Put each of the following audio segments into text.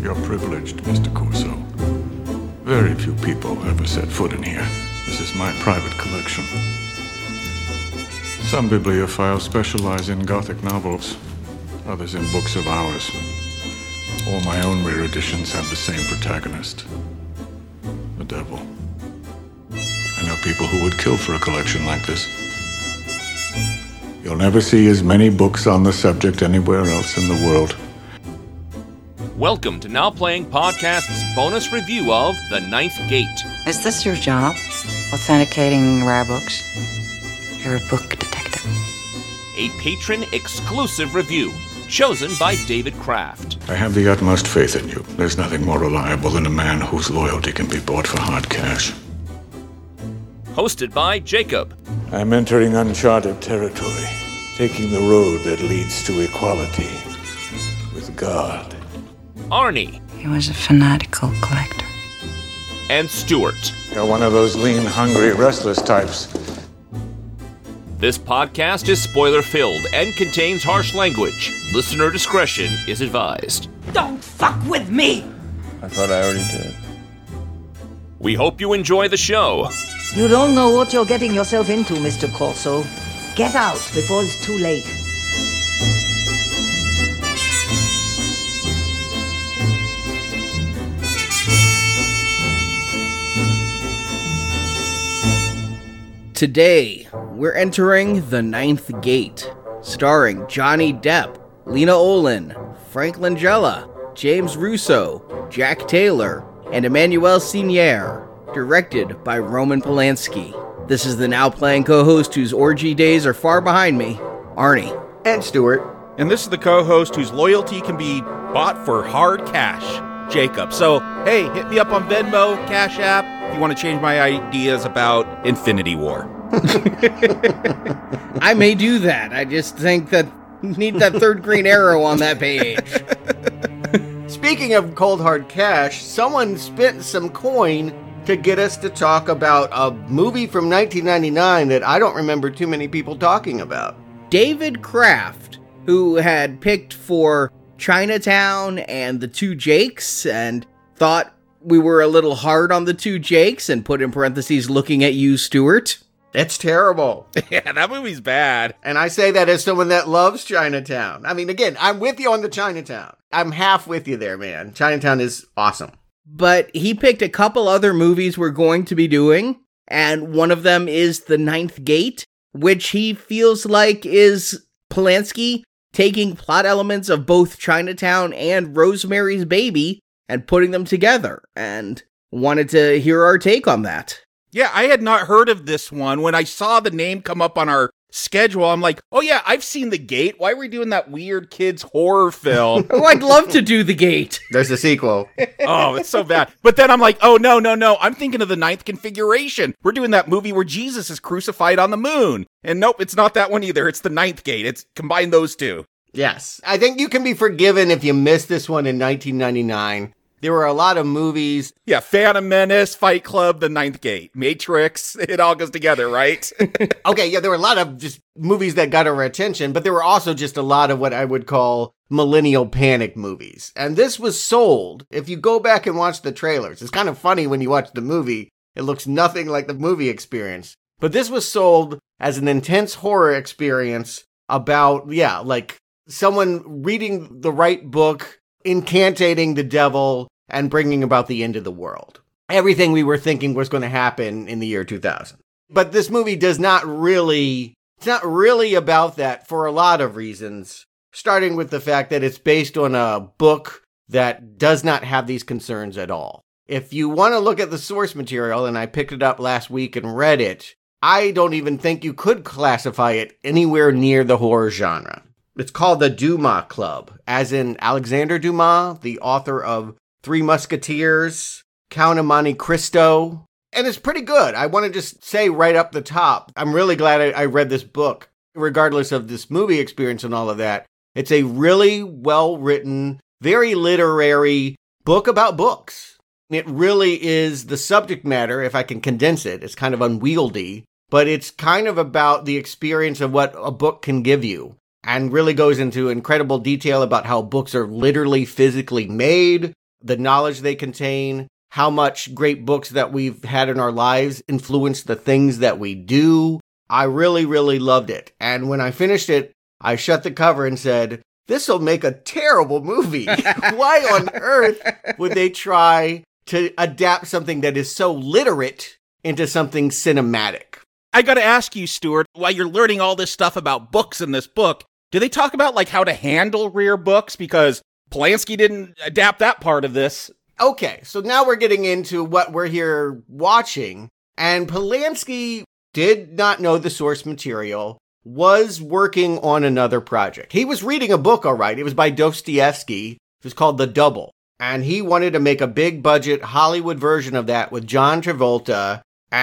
You're privileged, Mr. Corso. Very few people ever set foot in here. This is my private collection. Some bibliophiles specialize in Gothic novels, others in books of hours. All my own rare editions have the same protagonist, the devil. I know people who would kill for a collection like this. You'll never see as many books on the subject anywhere else in the world. Welcome to Now Playing Podcast's bonus review of The Ninth Gate. Is this your job? Authenticating rare books? You're a book detective. A patron-exclusive review, chosen by David Kraft. I have the utmost faith in you. There's nothing more reliable than a man whose loyalty can be bought for hard cash. Hosted by Jacob. I'm entering uncharted territory, taking the road that leads to equality with God. Arnie. He was a fanatical collector. And Stuart. You're one of those lean, hungry, restless types. This podcast is spoiler-filled and contains harsh language. Listener discretion is advised. Don't fuck with me! I thought I already did. We hope you enjoy the show. You don't know what you're getting yourself into, Mr. Corso. Get out before it's too late. Today, we're entering The Ninth Gate, starring Johnny Depp, Lena Olin, Frank Langella, James Russo, Jack Taylor, and Emmanuel Senier, directed by Roman Polanski. This is the Now Playing co-host whose orgy days are far behind me, Arnie. And Stuart. And this is the co-host whose loyalty can be bought for hard cash, Jacob. So, hey, hit me up on Venmo, Cash App, if you want to change my ideas about Infinity War. I may do that. I just think that need that third green arrow on that page. Speaking of cold hard cash, someone spent some coin to get us to talk about a movie from 1999 that I don't remember too many people talking about. David Kraft, who had picked for Chinatown and The Two Jakes and thought we were a little hard on The Two Jakes and put in parentheses looking at you, Stuart. It's terrible. Yeah, that movie's bad. And I say that as someone that loves Chinatown. I mean, again, I'm with you on the Chinatown. I'm half with you there, man. Chinatown is awesome. But he picked a couple other movies we're going to be doing, and one of them is The Ninth Gate, which he feels like is Polanski taking plot elements of both Chinatown and Rosemary's Baby and putting them together, and wanted to hear our take on that. Yeah, I had not heard of this one. When I saw the name come up on our schedule, I'm like, oh yeah, I've seen The Gate. Why are we doing that weird kids horror film? Oh, I'd love to do The Gate. There's a sequel. Oh, it's so bad. But then I'm like, oh, no. I'm thinking of The Ninth Configuration. We're doing that movie where Jesus is crucified on the moon. And nope, it's not that one either. It's The Ninth Gate. It's combine those two. Yes. I think you can be forgiven if you missed this one in 1999. There were a lot of movies. Yeah, Phantom Menace, Fight Club, The Ninth Gate, Matrix. It all goes together, right? Okay, yeah, there were a lot of just movies that got our attention, but there were also just a lot of what I would call millennial panic movies. And this was sold. If you go back and watch the trailers, it's kind of funny when you watch the movie. It looks nothing like the movie experience. But this was sold as an intense horror experience about, like someone reading the right book, incantating the devil, and bringing about the end of the world. Everything we were thinking was going to happen in the year 2000. But this movie it's not really about that for a lot of reasons, starting with the fact that it's based on a book that does not have these concerns at all. If you want to look at the source material, and I picked it up last week and read it, I don't even think you could classify it anywhere near the horror genre. It's called the Dumas Club, as in Alexander Dumas, the author of Three Musketeers, Count of Monte Cristo, and it's pretty good. I want to just say right up the top, I'm really glad I read this book, regardless of this movie experience and all of that. It's a really well-written, very literary book about books. It really is the subject matter, if I can condense it. It's kind of unwieldy, but it's kind of about the experience of what a book can give you. And really goes into incredible detail about how books are literally physically made, the knowledge they contain, how much great books that we've had in our lives influence the things that we do. I really, really loved it. And when I finished it, I shut the cover and said, this will make a terrible movie. Why on earth would they try to adapt something that is so literate into something cinematic? I gotta ask you, Stuart, while you're learning all this stuff about books in this book, do they talk about like how to handle rear books? Because Polanski didn't adapt that part of this. Okay, so now we're getting into what we're here watching. And Polanski did not know the source material, was working on another project. He was reading a book, all right. It was by Dostoevsky. It was called The Double. And he wanted to make a big budget Hollywood version of that with John Travolta.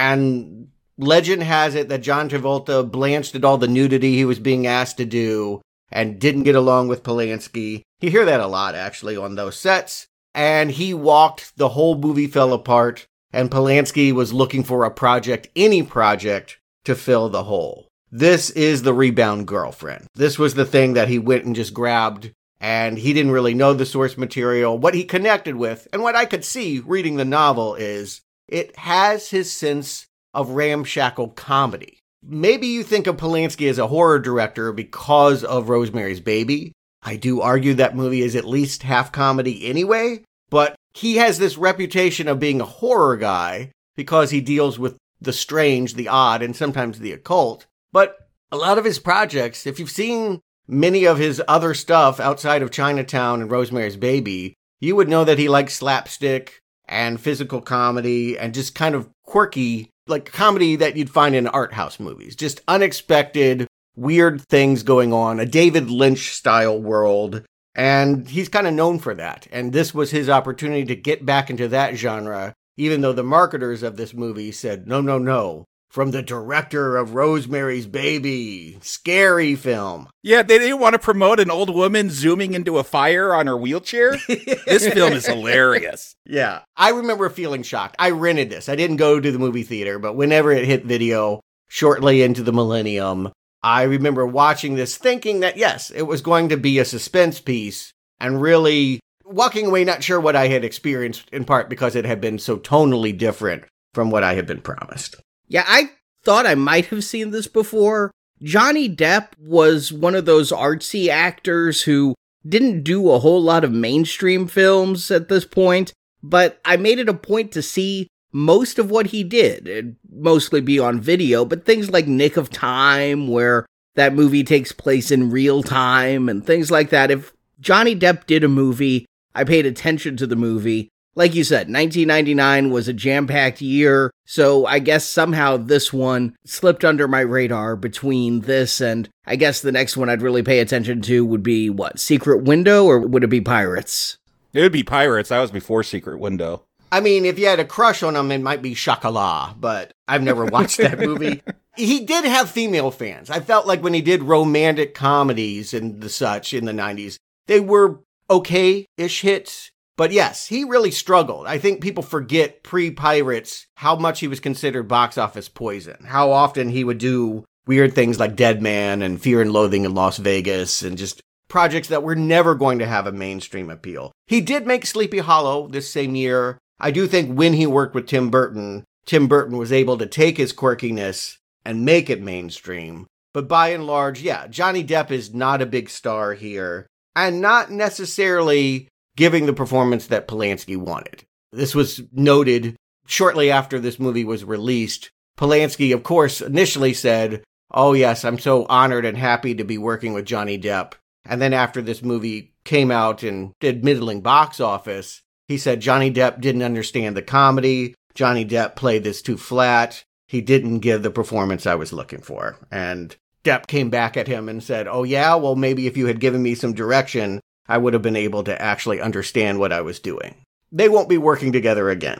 And legend has it that John Travolta blanched at all the nudity he was being asked to do and didn't get along with Polanski. You hear that a lot, actually, on those sets. And he walked, the whole movie fell apart, and Polanski was looking for a project, any project, to fill the hole. This is The Rebound Girlfriend. This was the thing that he went and just grabbed, and he didn't really know the source material. What he connected with, and what I could see reading the novel, is it has his sense of ramshackle comedy. Maybe you think of Polanski as a horror director because of Rosemary's Baby. I do argue that movie is at least half comedy anyway, but he has this reputation of being a horror guy because he deals with the strange, the odd, and sometimes the occult. But a lot of his projects, if you've seen many of his other stuff outside of Chinatown and Rosemary's Baby, you would know that he likes slapstick and physical comedy and just kind of quirky, like comedy that you'd find in art house movies. Just unexpected, weird things going on, a David Lynch-style world. And he's kind of known for that. And this was his opportunity to get back into that genre, even though the marketers of this movie said, no, no, no. From the director of Rosemary's Baby, scary film. Yeah, they didn't want to promote an old woman zooming into a fire on her wheelchair. This film is hilarious. Yeah, I remember feeling shocked. I rented this. I didn't go to the movie theater, but whenever it hit video, shortly into the millennium, I remember watching this thinking that, yes, it was going to be a suspense piece, and really walking away not sure what I had experienced, in part because it had been so tonally different from what I had been promised. Yeah, I thought I might have seen this before. Johnny Depp was one of those artsy actors who didn't do a whole lot of mainstream films at this point, but I made it a point to see most of what he did. It'd mostly be on video, but things like Nick of Time, where that movie takes place in real time, and things like that. If Johnny Depp did a movie, I paid attention to the movie. Like you said, 1999 was a jam-packed year, so I guess somehow this one slipped under my radar between this and I guess the next one I'd really pay attention to would be, what, Secret Window, or would it be Pirates? It would be Pirates. That was before Secret Window. I mean, if you had a crush on him, it might be Chocolat, but I've never watched that movie. He did have female fans. I felt like when he did romantic comedies and the such in the 90s, they were okay-ish hits. But yes, he really struggled. I think people forget pre-Pirates how much he was considered box office poison, how often he would do weird things like Dead Man and Fear and Loathing in Las Vegas and just projects that were never going to have a mainstream appeal. He did make Sleepy Hollow this same year. I do think when he worked with Tim Burton was able to take his quirkiness and make it mainstream. But by and large, yeah, Johnny Depp is not a big star here and not necessarily giving the performance that Polanski wanted. This was noted shortly after this movie was released. Polanski, of course, initially said, oh yes, I'm so honored and happy to be working with Johnny Depp. And then after this movie came out and did middling box office, he said Johnny Depp didn't understand the comedy. Johnny Depp played this too flat. He didn't give the performance I was looking for. And Depp came back at him and said, oh yeah, well maybe if you had given me some direction, I would have been able to actually understand what I was doing. They won't be working together again.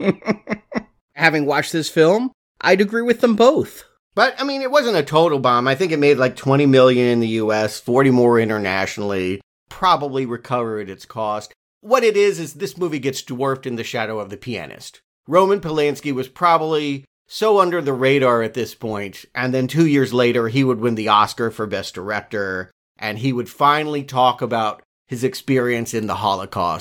Having watched this film, I'd agree with them both. But, I mean, it wasn't a total bomb. I think it made like $20 million in the US, 40 more internationally, probably recovered its cost. What it is this movie gets dwarfed in the shadow of The Pianist. Roman Polanski was probably so under the radar at this point, and then 2 years later, he would win the Oscar for Best Director, and he would finally talk about his experience in the Holocaust.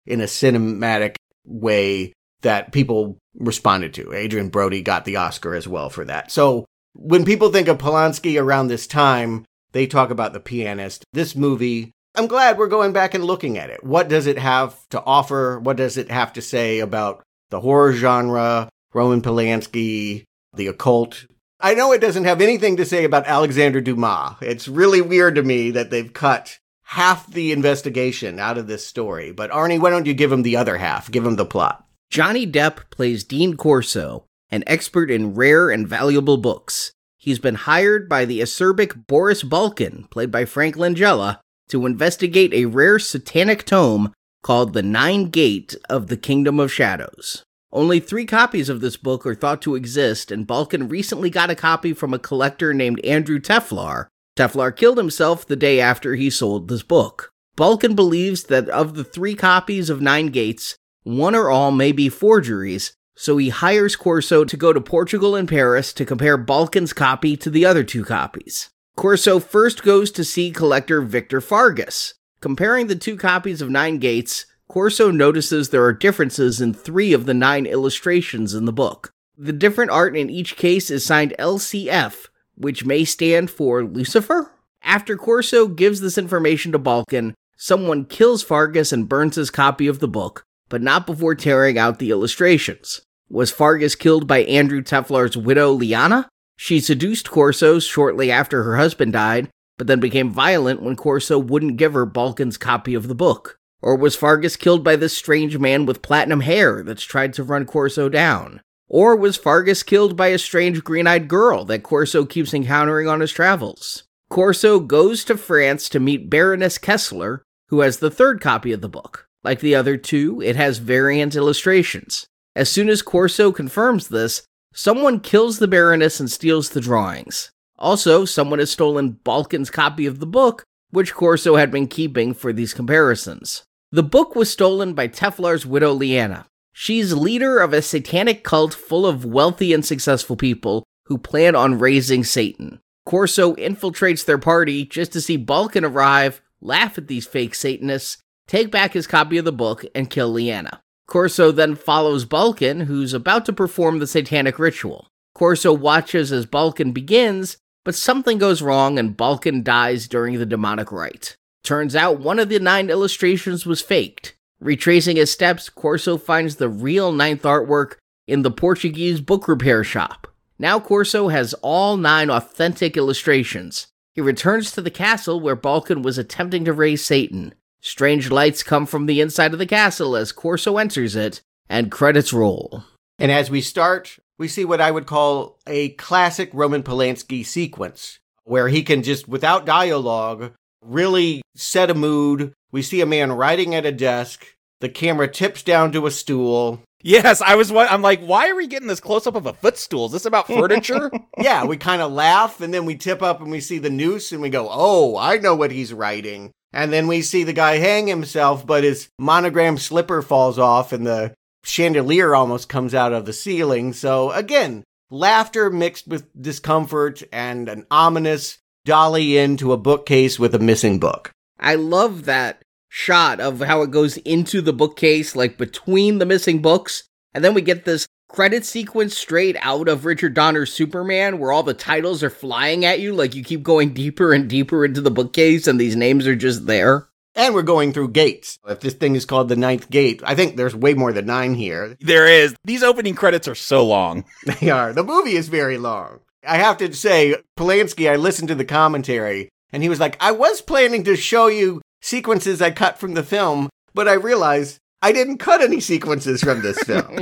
in a cinematic way that people responded to. Adrian Brody got the Oscar as well for that. So when people think of Polanski around this time, they talk about The Pianist. This movie, I'm glad we're going back and looking at it. What does it have to offer? What does it have to say about the horror genre, Roman Polanski, the occult? I know it doesn't have anything to say about Alexander Dumas. It's really weird to me that they've cut half the investigation out of this story. But Arnie, why don't you give him the other half? Give him the plot. Johnny Depp plays Dean Corso, an expert in rare and valuable books. He's been hired by the acerbic Boris Balkan, played by Frank Langella, to investigate a rare satanic tome called The Nine Gate of the Kingdom of Shadows. Only 3 copies of this book are thought to exist, and Balkan recently got a copy from a collector named Andrew Teflar. Teflar killed himself the day after he sold this book. Balkan believes that of the 3 copies of Nine Gates, one or all may be forgeries, so he hires Corso to go to Portugal and Paris to compare Balkan's copy to the other 2 copies. Corso first goes to see collector Victor Fargas. Comparing the 2 copies of Nine Gates, Corso notices there are differences in 3 of the 9 illustrations in the book. The different art in each case is signed LCF, which may stand for Lucifer? After Corso gives this information to Balkan, someone kills Fargas and burns his copy of the book, but not before tearing out the illustrations. Was Fargas killed by Andrew Teflar's widow, Liana? She seduced Corso shortly after her husband died, but then became violent when Corso wouldn't give her Balkan's copy of the book. Or was Fargas killed by this strange man with platinum hair that's tried to run Corso down? Or was Fargas killed by a strange green-eyed girl that Corso keeps encountering on his travels? Corso goes to France to meet Baroness Kessler, who has the 3rd copy of the book. Like the other 2, it has variant illustrations. As soon as Corso confirms this, someone kills the Baroness and steals the drawings. Also, someone has stolen Balkan's copy of the book, which Corso had been keeping for these comparisons. The book was stolen by Teflar's widow, Liana. She's leader of a satanic cult full of wealthy and successful people who plan on raising Satan. Corso infiltrates their party just to see Balkan arrive, laugh at these fake Satanists, take back his copy of the book, and kill Liana. Corso then follows Balkan, who's about to perform the satanic ritual. Corso watches as Balkan begins, but something goes wrong and Balkan dies during the demonic rite. Turns out one of the 9 illustrations was faked. Retracing his steps, Corso finds the real 9th artwork in the Portuguese book repair shop. Now Corso has all 9 authentic illustrations. He returns to the castle where Balkan was attempting to raise Satan. Strange lights come from the inside of the castle as Corso enters it, and credits roll. And as we start, we see what I would call a classic Roman Polanski sequence, where he can just, without dialogue, really set a mood. We see a man writing at a desk. The camera tips down to a stool. Yes, I'm like, why are we getting this close-up of a footstool? Is this about furniture? Yeah, we kind of laugh, and then we tip up and we see the noose, and we go, oh, I know what he's writing. And then we see the guy hang himself, but his monogram slipper falls off, and the chandelier almost comes out of the ceiling. So again, laughter mixed with discomfort and an ominous dolly into a bookcase with a missing book. I love that shot of how it goes into the bookcase, like between the missing books, and then we get this credit sequence straight out of Richard Donner's Superman, where all the titles are flying at you, like you keep going deeper and deeper into the bookcase, and these names are just there. And we're going through gates. If this thing is called the 9th gate, I think there's way more than 9 here. There is. These opening credits are so long. They are. The movie is very long. I have to say, Polanski, I listened to the commentary, and he was like, I was planning to show you sequences I cut from the film, but I realized I didn't cut any sequences from this film.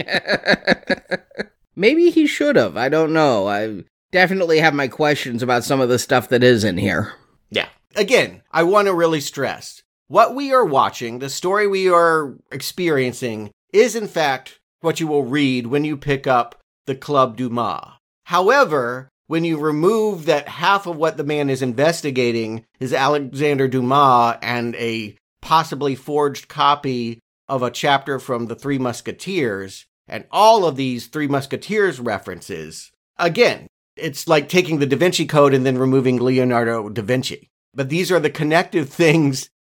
Maybe he should have. I don't know. I definitely have my questions about some of the stuff that is in here. Yeah. Again, I want to really stress, what we are watching, the story we are experiencing, is in fact what you will read when you pick up the Club Dumas. However, when you remove that half of what the man is investigating is Alexander Dumas and a possibly forged copy of a chapter from the Three Musketeers, and all of these Three Musketeers references, again, it's like taking the Da Vinci Code and then removing Leonardo da Vinci. But these are the connective things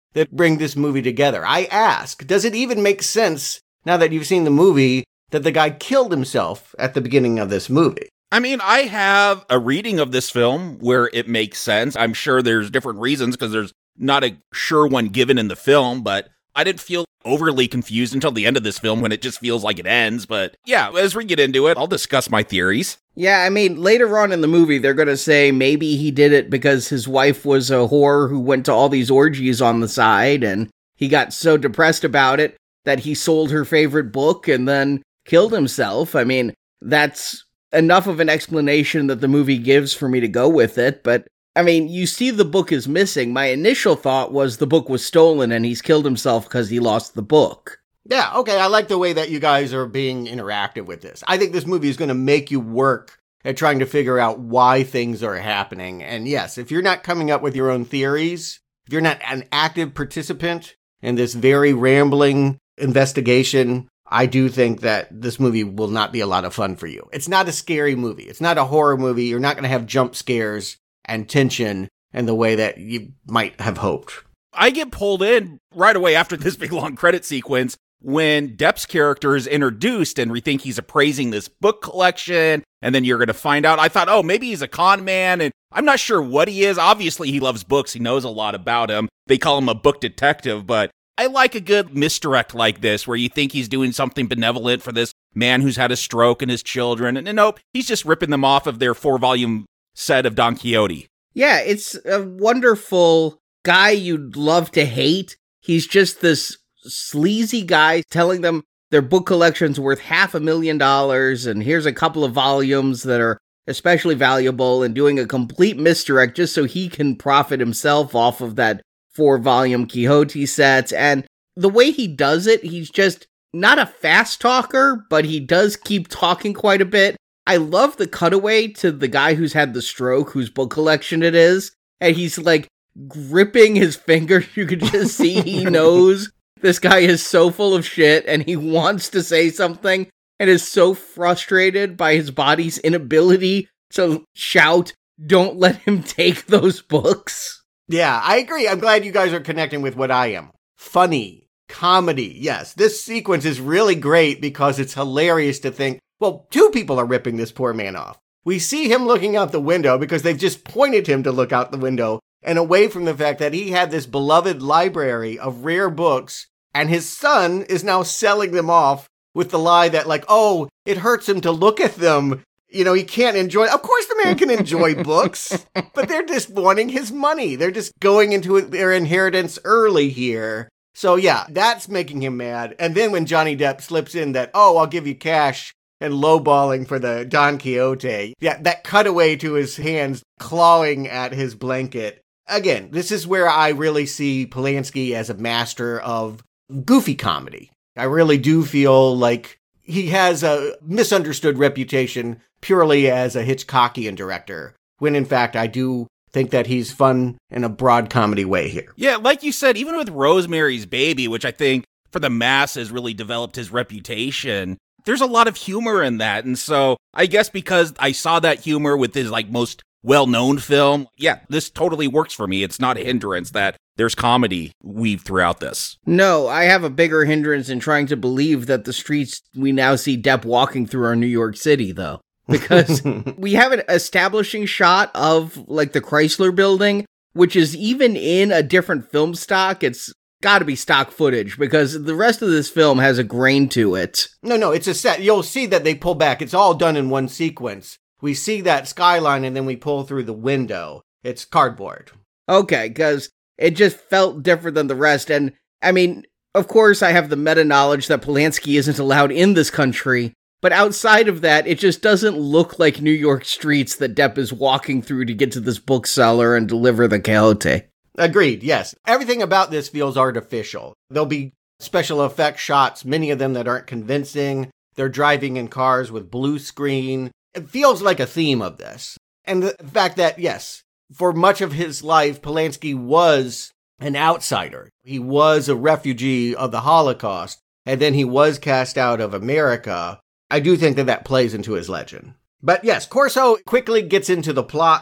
that bring this movie together. I ask, does it even make sense, now that you've seen the movie, that the guy killed himself at the beginning of this movie? I mean, I have a reading of this film where it makes sense. I'm sure there's different reasons because there's not a sure one given in the film, but I didn't feel overly confused until the end of this film when it just feels like it ends. But yeah, as we get into it, I'll discuss my theories. Yeah, I mean, later on in the movie, they're going to say maybe he did it because his wife was a whore who went to all these orgies on the side, and he got so depressed about it that he sold her favorite book and then killed himself. I mean, that's enough of an explanation that the movie gives for me to go with it, but I mean, you see the book is missing. My initial thought was the book was stolen and he's killed himself because he lost the book. Yeah, okay, I like the way that you guys are being interactive with this. I think this movie is going to make you work at trying to figure out why things are happening. And yes, if you're not coming up with your own theories, if you're not an active participant in this very rambling investigation, I do think that this movie will not be a lot of fun for you. It's not a scary movie. It's not a horror movie. You're not going to have jump scares and tension in the way that you might have hoped. I get pulled in right away after this big long credit sequence when Depp's character is introduced and we think he's appraising this book collection, and then you're going to find out. I thought, oh, maybe he's a con man, and I'm not sure what he is. Obviously, he loves books. He knows a lot about him. They call him a book detective, but I like a good misdirect like this where you think he's doing something benevolent for this man who's had a stroke and his children, and nope, he's just ripping them off of their 4-volume set of Don Quixote. Yeah, it's a wonderful guy you'd love to hate. He's just this sleazy guy telling them their book collection's worth $500,000 and here's a couple of volumes that are especially valuable, and doing a complete misdirect just so he can profit himself off of that 4-volume Quixote set. And the way he does it, he's just not a fast talker, but he does keep talking quite a bit. I love the cutaway to the guy who's had the stroke, whose book collection it is, and he's like gripping his finger. You could just see he knows this guy is so full of shit and he wants to say something and is so frustrated by his body's inability to shout, "Don't let him take those books." Yeah, I agree. I'm glad you guys are connecting with what I am. Funny, comedy. Yes, this sequence is really great because it's hilarious to think, well, two people are ripping this poor man off. We see him looking out the window because they've just pointed him to look out the window and away from the fact that he had this beloved library of rare books and his son is now selling them off with the lie that like, oh, it hurts him to look at them. You know, he can't enjoy. Of course the man can enjoy books, but they're just wanting his money. They're just going into their inheritance early here. So yeah, that's making him mad. And then when Johnny Depp slips in that, oh, I'll give you cash, and lowballing for the Don Quixote. Yeah, that cutaway to his hands clawing at his blanket. Again, this is where I really see Polanski as a master of goofy comedy. I really do feel like he has a misunderstood reputation purely as a Hitchcockian director, when in fact I do think that he's fun in a broad comedy way here. Yeah, like you said, even with Rosemary's Baby, which I think for the masses really developed his reputation, there's a lot of humor in that. And so I guess because I saw that humor with his like most well-known film, yeah, this totally works for me. It's not a hindrance that there's comedy weaved throughout this. No, I have a bigger hindrance in trying to believe that the streets we now see Depp walking through are New York City, though. Because we have an establishing shot of like the Chrysler building, which is even in a different film stock. It's got to be stock footage because the rest of this film has a grain to it. No, it's a set. You'll see that they pull back. It's all done in one sequence. We see that skyline and then we pull through the window. It's cardboard. Okay, because it just felt different than the rest. And I mean, of course, I have the meta knowledge that Polanski isn't allowed in this country. But outside of that, it just doesn't look like New York streets that Depp is walking through to get to this bookseller and deliver the Quixote. Agreed, yes. Everything about this feels artificial. There'll be special effects shots, many of them that aren't convincing. They're driving in cars with blue screen. It feels like a theme of this. And the fact that, yes, for much of his life, Polanski was an outsider. He was a refugee of the Holocaust, and then he was cast out of America. I do think that that plays into his legend. But yes, Corso quickly gets into the plot.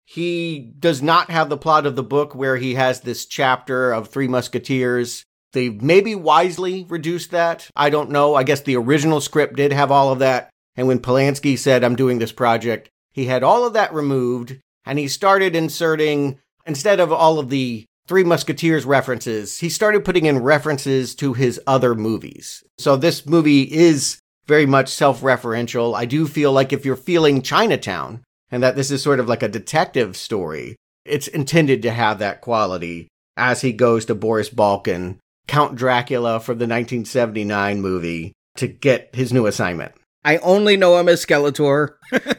He does not have the plot of the book where he has this chapter of Three Musketeers. They maybe wisely reduced that. I don't know. I guess the original script did have all of that. And when Polanski said, I'm doing this project, he had all of that removed. And he started inserting, instead of all of the Three Musketeers references, he started putting in references to his other movies. So this movie is very much self-referential. I do feel like if you're feeling Chinatown, and that this is sort of like a detective story, it's intended to have that quality as he goes to Boris Balkan, Count Dracula from the 1979 movie, to get his new assignment. I only know him as Skeletor.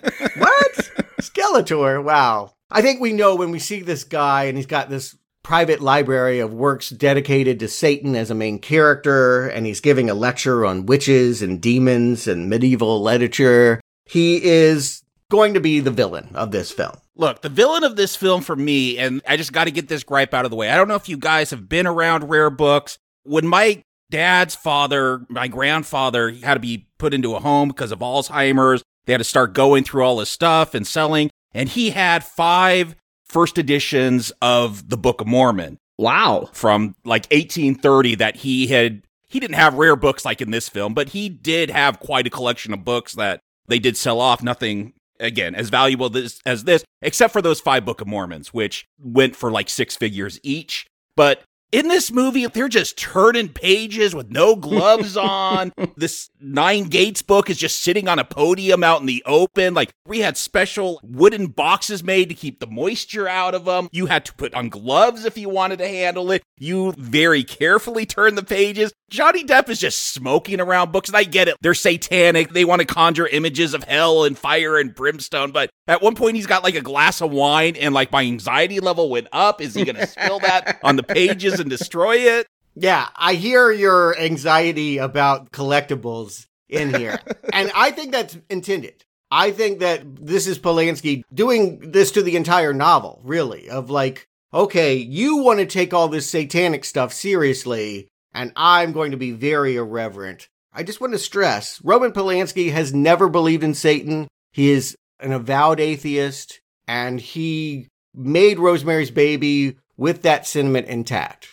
What? Skeletor? Wow. I think we know when we see this guy and he's got this private library of works dedicated to Satan as a main character, and he's giving a lecture on witches and demons and medieval literature. He is going to be the villain of this film. Look, the villain of this film for me, and I just got to get this gripe out of the way. I don't know if you guys have been around rare books. When my dad's father, my grandfather, had to be put into a home because of Alzheimer's, they had to start going through all his stuff and selling, and he had 5 first editions of the Book of Mormon. Wow. From like 1830 that he didn't have rare books like in this film, but he did have quite a collection of books that they did sell off. Nothing, again, as valuable as this, except for those 5 Book of Mormons, which went for like 6 figures each. But in this movie, they're just turning pages with no gloves on. This Nine Gates book is just sitting on a podium out in the open. Like, we had special wooden boxes made to keep the moisture out of them. You had to put on gloves if you wanted to handle it. You very carefully turn the pages. Johnny Depp is just smoking around books, and I get it. They're satanic. They want to conjure images of hell and fire and brimstone, but at one point he's got like a glass of wine, and like my anxiety level went up. Is he going to spill that on the pages and destroy it? Yeah, I hear your anxiety about collectibles in here, and I think that's intended. I think that this is Polanski doing this to the entire novel, really, of like, okay, you want to take all this satanic stuff seriously, and I'm going to be very irreverent. I just want to stress, Roman Polanski has never believed in Satan. He is an avowed atheist, and he made Rosemary's Baby with that sentiment intact.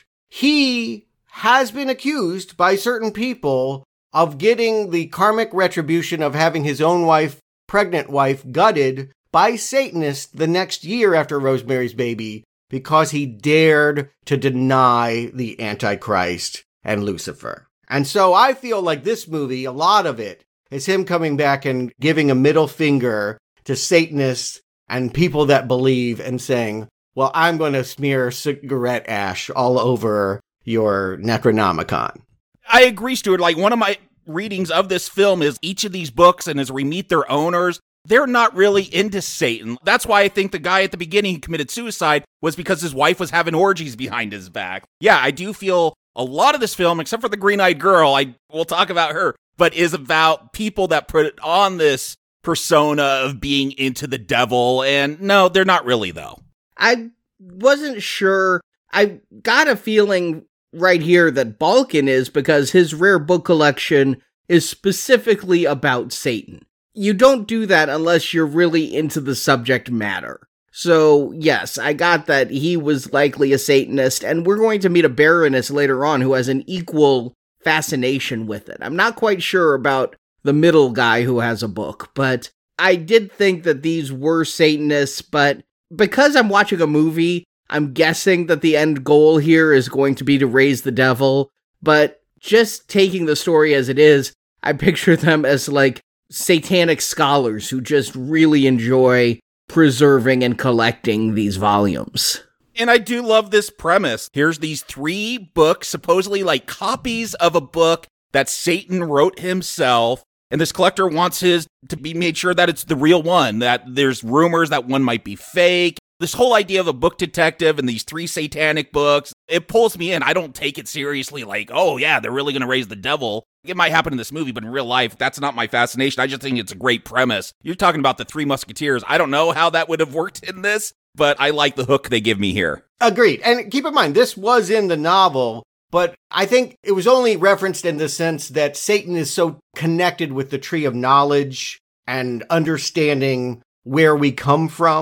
He has been accused by certain people of getting the karmic retribution of having his own wife, pregnant wife, gutted by Satanists the next year after Rosemary's Baby because he dared to deny the Antichrist and Lucifer. And so I feel like this movie, a lot of it, is him coming back and giving a middle finger to Satanists and people that believe and saying, well, I'm going to smear cigarette ash all over your Necronomicon. I agree, Stuart. Like, one of my readings of this film is each of these books, and as we meet their owners, they're not really into Satan. That's why I think the guy at the beginning committed suicide was because his wife was having orgies behind his back. Yeah, I do feel a lot of this film, except for the green-eyed girl, we'll talk about her, but is about people that put on this persona of being into the devil, and no, they're not really, though. I wasn't sure. I got a feeling right here that Balkan is because his rare book collection is specifically about Satan. You don't do that unless you're really into the subject matter. So, yes, I got that he was likely a Satanist, and we're going to meet a Baroness later on who has an equal fascination with it. I'm not quite sure about the middle guy who has a book, but I did think that these were Satanists, but because I'm watching a movie, I'm guessing that the end goal here is going to be to raise the devil, but just taking the story as it is, I picture them as like satanic scholars who just really enjoy preserving and collecting these volumes. And I do love this premise. Here's these 3 books, supposedly like copies of a book that Satan wrote himself, and this collector wants his to be made sure that it's the real one, that there's rumors that one might be fake. This whole idea of a book detective and these 3 satanic books, it pulls me in. I don't take it seriously like, oh yeah, they're really going to raise the devil. It might happen in this movie, but in real life, that's not my fascination. I just think it's a great premise. You're talking about the 3 Musketeers. I don't know how that would have worked in this, but I like the hook they give me here. Agreed. And keep in mind, this was in the novel, but I think it was only referenced in the sense that Satan is so connected with the Tree of Knowledge and understanding where we come from.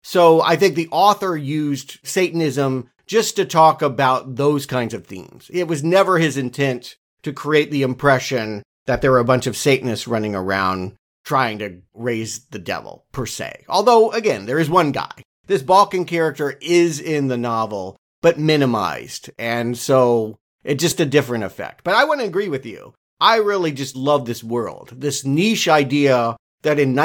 So I think the author used Satanism just to talk about those kinds of themes. It was never his intent to create the impression that there were a bunch of Satanists running around trying to raise the devil, per se. Although, again, there is one guy. This Balkan character is in the novel, but minimized. And so it's just a different effect. But I want to agree with you. I really just love this world. This niche idea that in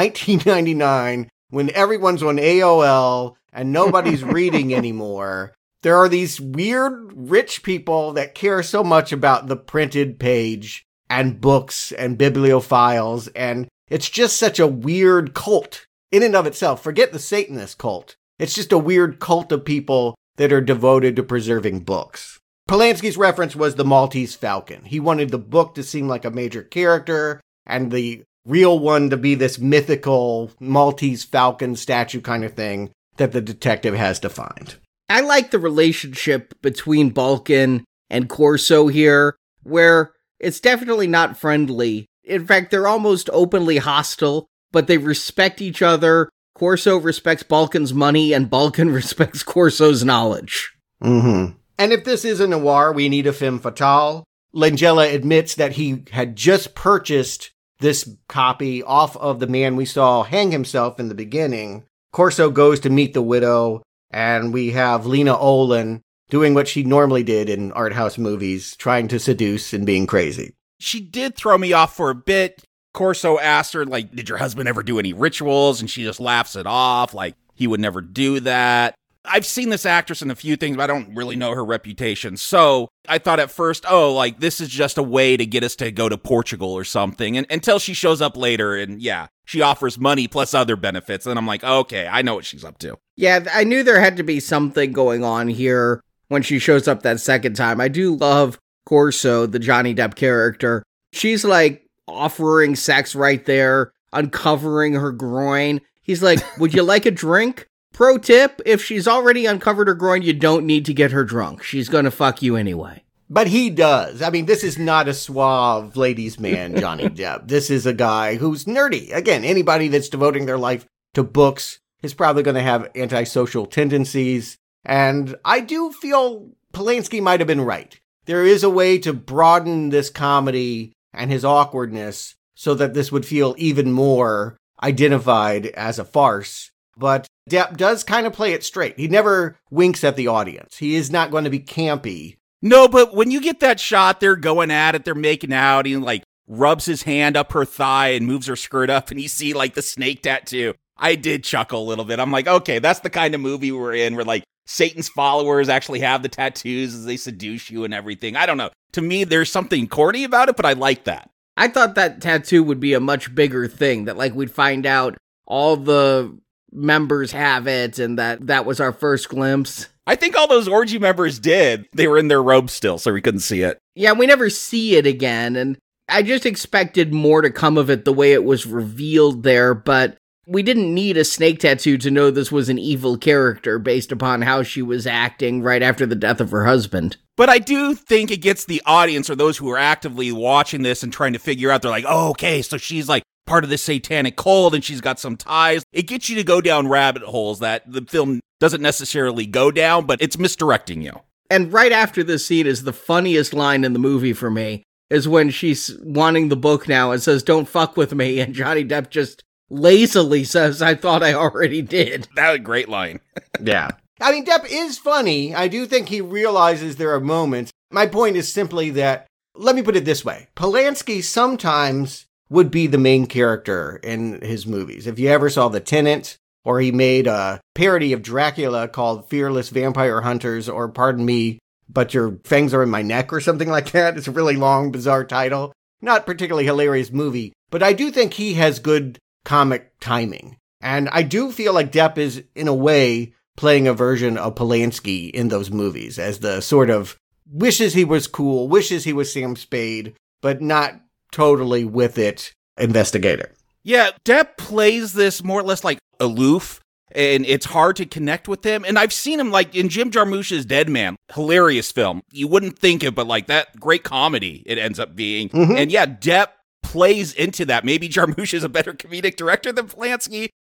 1999, when everyone's on AOL and nobody's reading anymore, there are these weird rich people that care so much about the printed page and books and bibliophiles. And it's just such a weird cult in and of itself. Forget the Satanist cult. It's just a weird cult of people that are devoted to preserving books. Polanski's reference was the Maltese Falcon. He wanted the book to seem like a major character and the real one to be this mythical Maltese Falcon statue kind of thing that the detective has to find. I like the relationship between Balkan and Corso here, where it's definitely not friendly. In fact, they're almost openly hostile, but they respect each other. Corso respects Balkan's money, and Balkan respects Corso's knowledge. Mm-hmm. And if this is a noir, we need a femme fatale. Langella admits that he had just purchased this copy off of the man we saw hang himself in the beginning. Corso goes to meet the widow, and we have Lena Olin doing what she normally did in art house movies, trying to seduce and being crazy. She did throw me off for a bit. Corso asked her, like, did your husband ever do any rituals? And she just laughs it off, like, he would never do that. I've seen this actress in a few things, but I don't really know her reputation. So I thought at first, oh, like, this is just a way to get us to go to Portugal or something. And until she shows up later and, yeah, she offers money plus other benefits. And I'm like, okay, I know what she's up to. Yeah, I knew there had to be something going on here when she shows up that second time. I do love Corso, the Johnny Depp character. She's, like, offering sex right there, uncovering her groin. He's like, would you like a drink? Pro tip, if she's already uncovered her groin, you don't need to get her drunk. She's gonna fuck you anyway. But he does. I mean, this is not a suave ladies' man, Johnny Depp. This is a guy who's nerdy. Again, anybody that's devoting their life to books is probably going to have antisocial tendencies. And I do feel Polanski might have been right. There is a way to broaden this comedy and his awkwardness so that this would feel even more identified as a farce. But Depp does kind of play it straight. He never winks at the audience. He is not going to be campy. No, but when you get that shot, they're going at it, they're making out, he like rubs his hand up her thigh and moves her skirt up, and you see like the snake tattoo. I did chuckle a little bit. I'm like, okay, that's the kind of movie we're in where like Satan's followers actually have the tattoos as they seduce you and everything. I don't know. To me, there's something corny about it, but I like that. I thought that tattoo would be a much bigger thing, that like we'd find out all the members have it and that was our first glimpse. I think all those orgy members did. They were in their robes still, so we couldn't see it. Yeah, we never see it again, and I just expected more to come of it the way it was revealed there, but we didn't need a snake tattoo to know this was an evil character based upon how she was acting right after the death of her husband. But I do think it gets the audience or those who are actively watching this and trying to figure out, they're like, oh, okay, so she's like part of this satanic cult and she's got some ties. It gets you to go down rabbit holes that the film doesn't necessarily go down, but it's misdirecting you. And right after this scene is the funniest line in the movie for me, is when she's wanting the book now and says, don't fuck with me, and Johnny Depp just lazily says, I thought I already did. That was a great line. Yeah. I mean, Depp is funny. I do think he realizes there are moments. My point is simply that, let me put it this way. Polanski sometimes would be the main character in his movies. If you ever saw The Tenant, or he made a parody of Dracula called Fearless Vampire Hunters, or Pardon Me, But Your Fangs Are in My Neck, or something like that. It's a really long, bizarre title. Not particularly hilarious movie, but I do think he has good comic timing. And I do feel like Depp is, in a way, playing a version of Polanski in those movies as the sort of wishes he was cool, wishes he was Sam Spade, but not totally with it investigator. Yeah, Depp plays this more or less like aloof, and it's hard to connect with him. And I've seen him like in Jim Jarmusch's Dead Man, hilarious film. You wouldn't think it, but like that great comedy it ends up being. Mm-hmm. And yeah, Depp plays into that. Maybe Jarmusch is a better comedic director than Polanski,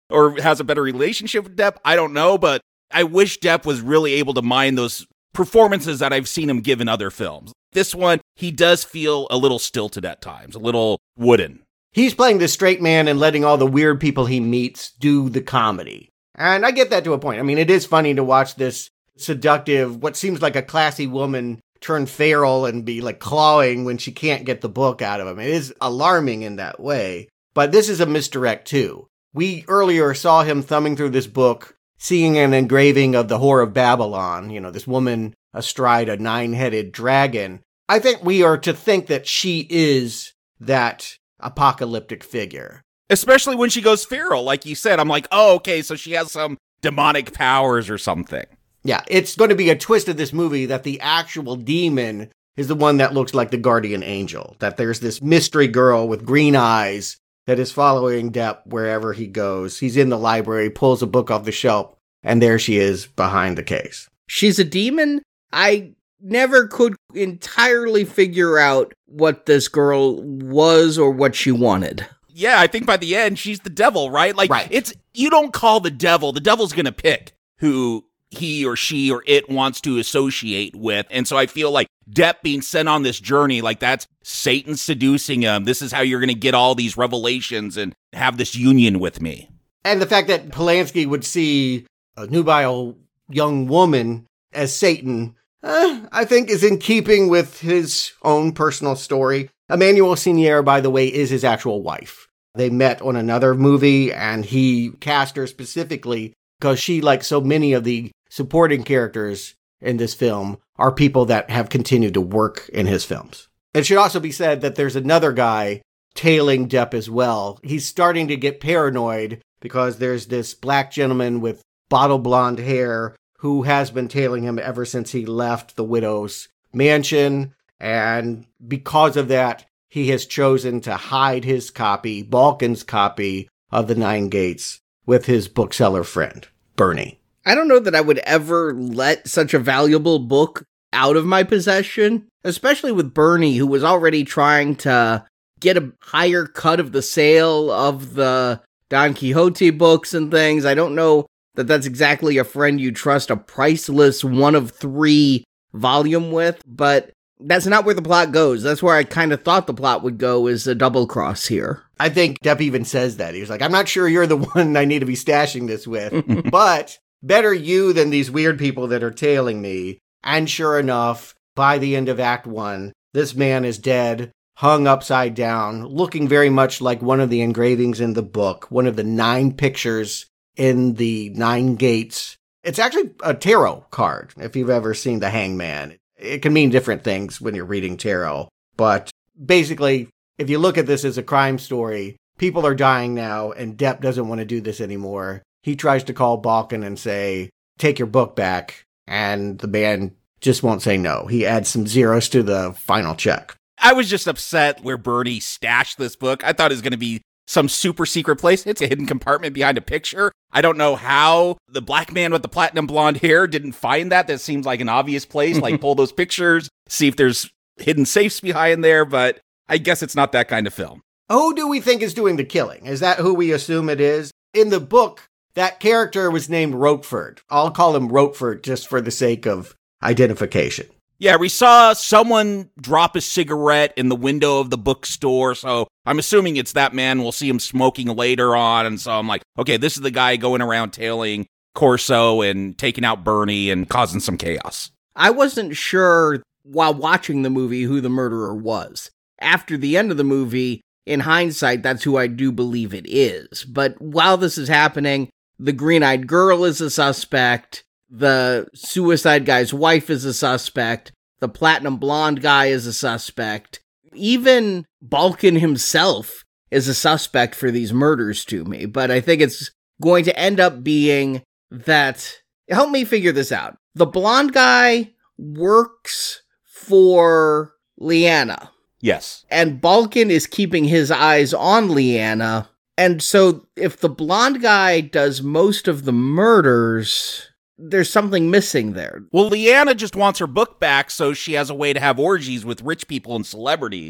or has a better relationship with Depp. I don't know, but I wish Depp was really able to mine those performances that I've seen him give in other films. This one, he does feel a little stilted at times, a little wooden. He's playing the straight man and letting all the weird people he meets do the comedy. And I get that to a point. I mean, it is funny to watch this seductive, what seems like a classy woman turn feral and be like clawing when she can't get the book out of him. It is alarming in that way. But this is a misdirect too. We earlier saw him thumbing through this book, seeing an engraving of the Whore of Babylon, this woman astride a 9-headed dragon. I think we are to think that she is that apocalyptic figure. Especially when she goes feral, like you said. I'm like, oh, okay, so she has some demonic powers or something. Yeah, it's going to be a twist of this movie that the actual demon is the one that looks like the guardian angel. That there's this mystery girl with green eyes that is following Depp wherever he goes. He's in the library, pulls a book off the shelf, and there she is behind the case. She's a demon? I never could entirely figure out what this girl was or what she wanted. Yeah, I think by the end, she's the devil, right? Like, right. You don't call the devil's gonna pick who he or she or it wants to associate with. And so I feel like Depp being sent on this journey, like that's Satan seducing him. This is how you're gonna get all these revelations and have this union with me. And the fact that Polanski would see a nubile young woman as Satan, I think is in keeping with his own personal story. Emmanuelle Seigner, by the way, is his actual wife. They met on another movie, and he cast her specifically because she, like so many of the supporting characters in this film, are people that have continued to work in his films. It should also be said that there's another guy tailing Depp as well. He's starting to get paranoid because there's this black gentleman with bottle blonde hair who has been tailing him ever since he left the widow's mansion. And because of that, he has chosen to hide his copy, Balkan's copy of The Nine Gates, with his bookseller friend, Bernie. I don't know that I would ever let such a valuable book out of my possession, especially with Bernie, who was already trying to get a higher cut of the sale of the Don Quixote books and things. I don't know that that's exactly a friend you trust a priceless 1 of 3 volume with, but that's not where the plot goes. That's where I kind of thought the plot would go, is a double cross here. I think Depp even says that. He was like, I'm not sure you're the one I need to be stashing this with, but better you than these weird people that are tailing me. And sure enough, by the end of Act 1, this man is dead, hung upside down, looking very much like one of the engravings in the book, one of the 9 pictures in the 9 Gates. It's actually a tarot card, if you've ever seen The Hangman. It can mean different things when you're reading tarot. But basically, if you look at this as a crime story, people are dying now, and Depp doesn't want to do this anymore. He tries to call Balkan and say, take your book back, and the man just won't say no. He adds some zeros to the final check. I was just upset where Bernie stashed this book. I thought it was going to be some super secret place. It's a hidden compartment behind a picture. I don't know how the black man with the platinum blonde hair didn't find that. That seems like an obvious place, like pull those pictures, see if there's hidden safes behind there, but I guess it's not that kind of film. Who do we think is doing the killing? Is that who we assume it is? In the book, that character was named Rochford. I'll call him Rochford just for the sake of identification. Yeah, we saw someone drop a cigarette in the window of the bookstore, so I'm assuming it's that man. We'll see him smoking later on, and so I'm like, okay, this is the guy going around tailing Corso and taking out Bernie and causing some chaos. I wasn't sure while watching the movie who the murderer was. After the end of the movie, in hindsight, that's who I do believe it is. But while this is happening, the green-eyed girl is a suspect. The suicide guy's wife is a suspect. The platinum blonde guy is a suspect. Even Balkan himself is a suspect for these murders to me. But I think it's going to end up being that... Help me figure this out. The blonde guy works for Leanna. Yes. And Balkan is keeping his eyes on Leanna. And so if the blonde guy does most of the murders... there's something missing there. Well, Leanna just wants her book back so she has a way to have orgies with rich people and celebrities.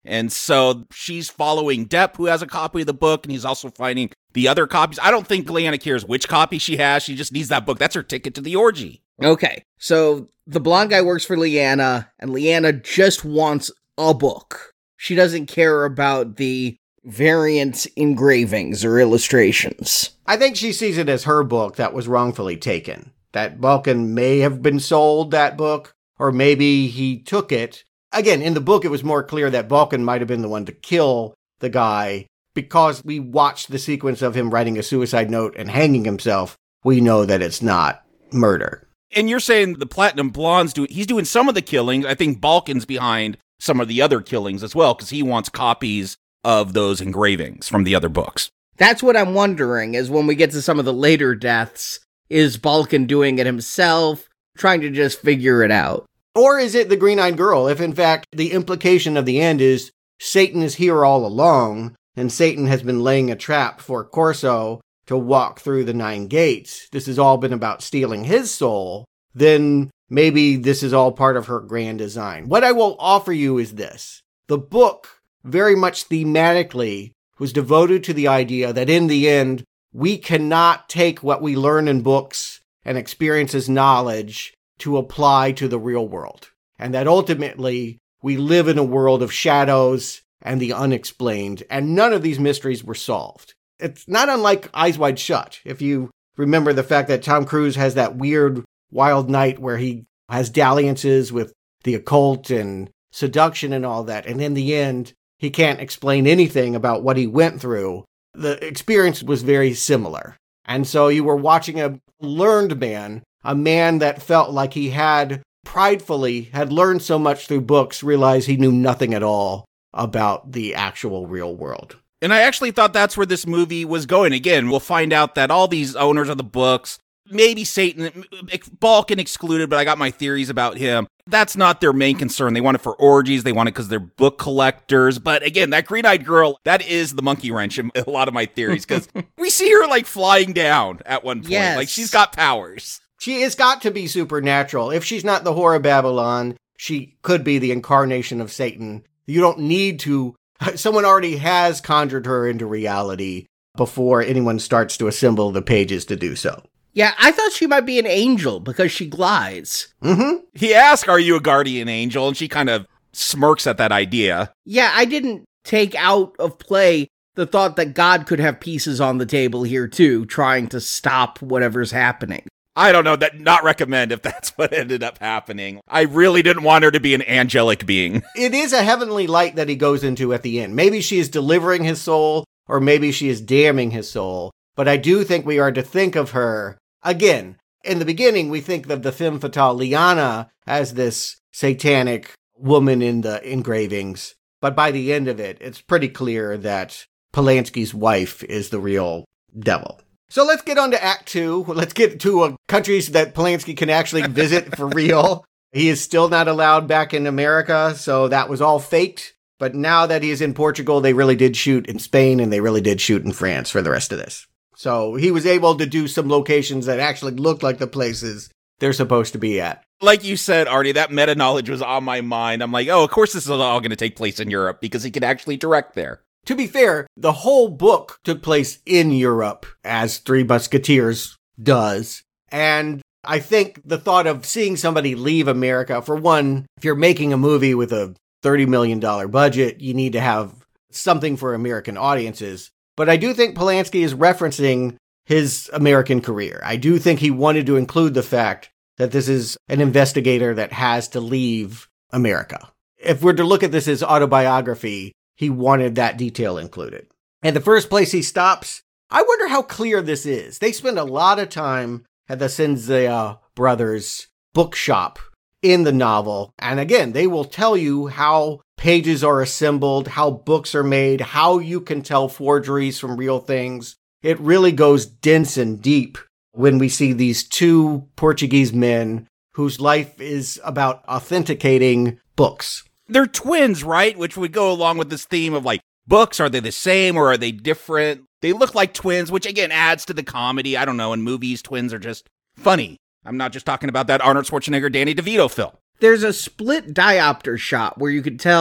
And so she's following Depp, who has a copy of the book, and he's also finding the other copies. I don't think Leanna cares which copy she has. She just needs that book. That's her ticket to the orgy. Okay, so the blonde guy works for Leanna, and Leanna just wants a book. She doesn't care about the variant engravings or illustrations. I think she sees it as her book that was wrongfully taken. That Balkan may have been sold that book, or maybe he took it. Again, in the book, it was more clear that Balkan might have been the one to kill the guy. Because we watched the sequence of him writing a suicide note and hanging himself, we know that it's not murder. And you're saying the Platinum Blonde's he's doing some of the killings. I think Balkan's behind some of the other killings as well, because he wants copies of those engravings from the other books. That's what I'm wondering, is when we get to some of the later deaths, is Balkan doing it himself, trying to just figure it out? Or is it the Green-Eyed Girl, if in fact the implication of the end is Satan is here all along, and Satan has been laying a trap for Corso to walk through the 9 gates. This has all been about stealing his soul. Then maybe this is all part of her grand design. What I will offer you is this. The book, very much thematically, was devoted to the idea that in the end, we cannot take what we learn in books and experience as knowledge to apply to the real world. And that ultimately, we live in a world of shadows and the unexplained, and none of these mysteries were solved. It's not unlike Eyes Wide Shut. If you remember the fact that Tom Cruise has that weird, wild night where he has dalliances with the occult and seduction and all that, and in the end, he can't explain anything about what he went through. The experience was very similar. And so you were watching a learned man, a man that felt like he had pridefully had learned so much through books, realize he knew nothing at all about the actual real world. And I actually thought that's where this movie was going. Again, we'll find out that all these owners of the books, maybe Satan, Balkan excluded, but I got my theories about him. That's not their main concern. They want it for orgies. They want it because they're book collectors. But again, that green-eyed girl, that is the monkey wrench in a lot of my theories, because we see her like flying down at one point. Yes. Like she's got powers. She has got to be supernatural. If she's not the whore of Babylon, she could be the incarnation of Satan. You don't need to. Someone already has conjured her into reality before anyone starts to assemble the pages to do so. Yeah, I thought she might be an angel because she glides. Mm-hmm. He asks, "Are you a guardian angel?" And she kind of smirks at that idea. Yeah, I didn't take out of play the thought that God could have pieces on the table here too, trying to stop whatever's happening. I don't know, that not recommend if that's what ended up happening. I really didn't want her to be an angelic being. It is a heavenly light that he goes into at the end. Maybe she is delivering his soul, or maybe she is damning his soul. But I do think we are to think of her, again, in the beginning, we think of the femme fatale Liana as this satanic woman in the engravings. But by the end of it, it's pretty clear that Polanski's wife is the real devil. So let's get on to Act 2. Let's get to countries that Polanski can actually visit for real. He is still not allowed back in America, so that was all faked. But now that he is in Portugal, they really did shoot in Spain, and they really did shoot in France for the rest of this. So he was able to do some locations that actually looked like the places they're supposed to be at. Like you said, Artie, that meta-knowledge was on my mind. I'm like, oh, of course this is all going to take place in Europe, because he could actually direct there. To be fair, the whole book took place in Europe, as Three Musketeers does. And I think the thought of seeing somebody leave America, for one, if you're making a movie with a $30 million budget, you need to have something for American audiences. But I do think Polanski is referencing his American career. I do think he wanted to include the fact that this is an investigator that has to leave America. If we're to look at this as autobiography, he wanted that detail included. And the first place he stops, I wonder how clear this is. They spend a lot of time at the Cinzia brothers' bookshop in the novel. And again, they will tell you how pages are assembled, how books are made, how you can tell forgeries from real things. It really goes dense and deep when we see these two Portuguese men whose life is about authenticating books. They're twins, right? Which would go along with this theme of like, books, are they the same or are they different? They look like twins, which again adds to the comedy. I don't know, in movies, twins are just funny. I'm not just talking about that Arnold Schwarzenegger, Danny DeVito film. There's a split diopter shot where you could tell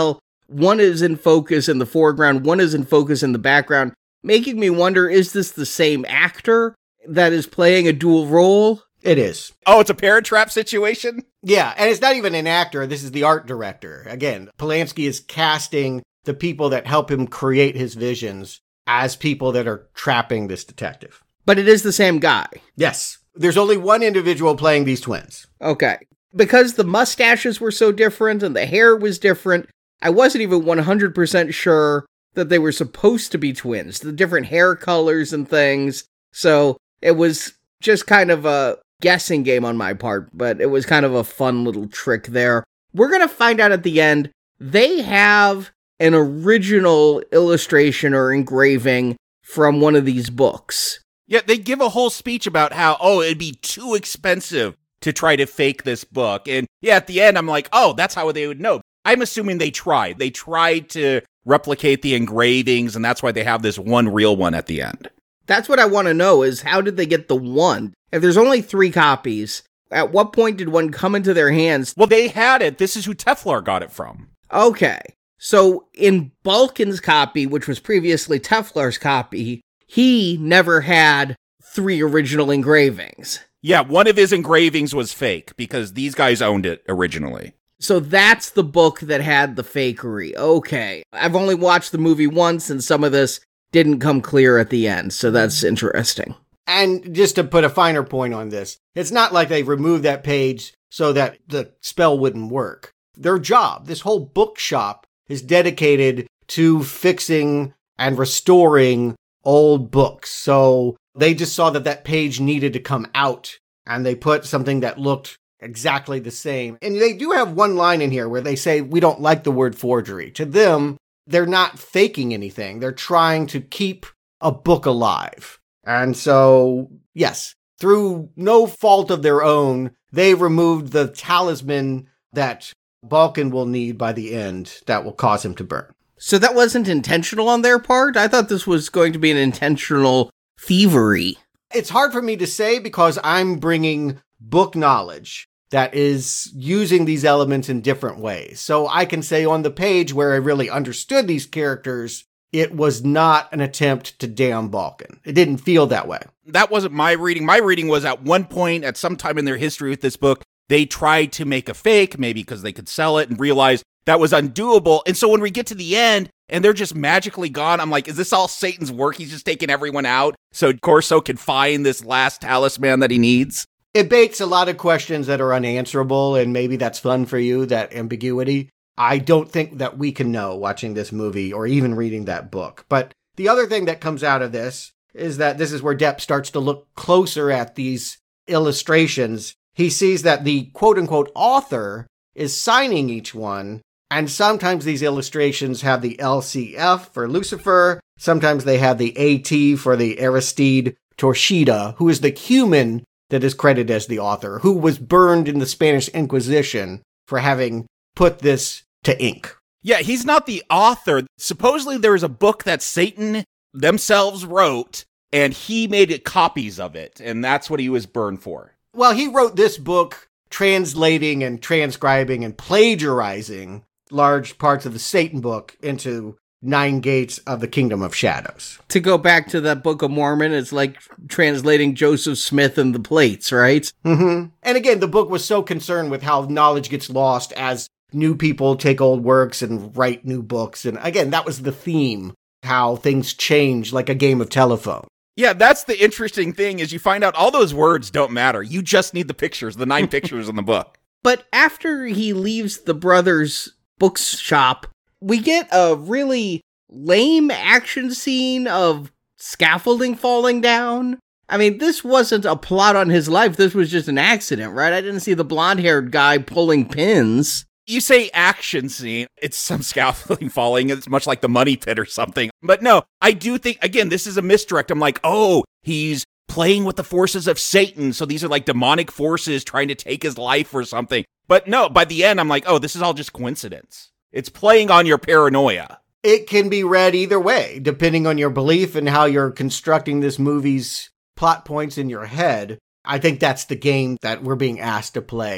one is in focus in the foreground, one is in focus in the background, making me wonder, is this the same actor that is playing a dual role? It is. Oh, it's a Parent Trap situation? Yeah, and it's not even an actor. This is the art director. Again, Polanski is casting the people that help him create his visions as people that are trapping this detective. But it is the same guy. Yes. There's only one individual playing these twins. Okay. Because the mustaches were so different and the hair was different, I wasn't even 100% sure that they were supposed to be twins. The different hair colors and things. So it was just kind of a guessing game on my part, but it was kind of a fun little trick there. We're going to find out at the end, they have an original illustration or engraving from one of these books. Yeah, they give a whole speech about how, oh, it'd be too expensive to try to fake this book. And yeah, at the end, I'm like, oh, that's how they would know. I'm assuming they tried. They tried to replicate the engravings, and that's why they have this one real one at the end. That's what I want to know, is how did they get the one? If there's only 3 copies, at what point did one come into their hands? Well, they had it. This is who Teflar got it from. Okay. So in Balkan's copy, which was previously Teflar's copy, he never had 3 original engravings. Yeah, one of his engravings was fake because these guys owned it originally. So that's the book that had the fakery. Okay. I've only watched the movie once, and some of this didn't come clear at the end, so that's interesting. And just to put a finer point on this, it's not like they removed that page so that the spell wouldn't work. Their job, this whole bookshop, is dedicated to fixing and restoring old books. So they just saw that that page needed to come out, and they put something that looked exactly the same. And they do have one line in here where they say, we don't like the word forgery. To them, they're not faking anything. They're trying to keep a book alive. And so, yes, through no fault of their own, they removed the talisman that Balkan will need by the end that will cause him to burn. So that wasn't intentional on their part? I thought this was going to be an intentional thievery. It's hard for me to say because I'm bringing book knowledge that is using these elements in different ways. So I can say on the page where I really understood these characters, it was not an attempt to damn Balkan. It didn't feel that way. That wasn't my reading. My reading was at one point, at some time in their history with this book, they tried to make a fake, maybe because they could sell it, and realized that was undoable. And so when we get to the end and they're just magically gone, I'm like, is this all Satan's work? He's just taking everyone out so Corso can find this last talisman that he needs? It bakes a lot of questions that are unanswerable, and maybe that's fun for you, that ambiguity. I don't think that we can know watching this movie or even reading that book. But the other thing that comes out of this is that this is where Depp starts to look closer at these illustrations. He sees that the quote-unquote author is signing each one, and sometimes these illustrations have the LCF for Lucifer, sometimes they have the AT for the Aristide Torchida, who is the human that is credited as the author, who was burned in the Spanish Inquisition for having put this to ink. Yeah, he's not the author. Supposedly there is a book that Satan themselves wrote, and he made copies of it, and that's what he was burned for. Well, he wrote this book translating and transcribing and plagiarizing large parts of the Satan book into 9 Gates of the Kingdom of Shadows. To go back to that Book of Mormon, it's like translating Joseph Smith and the plates, right? Mm-hmm. And again, the book was so concerned with how knowledge gets lost as new people take old works and write new books. And again, that was the theme, how things change like a game of telephone. Yeah, that's the interesting thing is you find out all those words don't matter. You just need the pictures, the 9 pictures in the book. But after he leaves the brothers' bookshop, we get a really lame action scene of scaffolding falling down. I mean, this wasn't a plot on his life. This was just an accident, right? I didn't see the blonde-haired guy pulling pins. You say action scene, it's some scaffolding falling. It's much like the Money Pit or something. But no, I do think, again, this is a misdirect. I'm like, oh, he's playing with the forces of Satan. So these are like demonic forces trying to take his life or something. But no, by the end, I'm like, oh, this is all just coincidence. It's playing on your paranoia. It can be read either way, depending on your belief and how you're constructing this movie's plot points in your head. I think that's the game that we're being asked to play.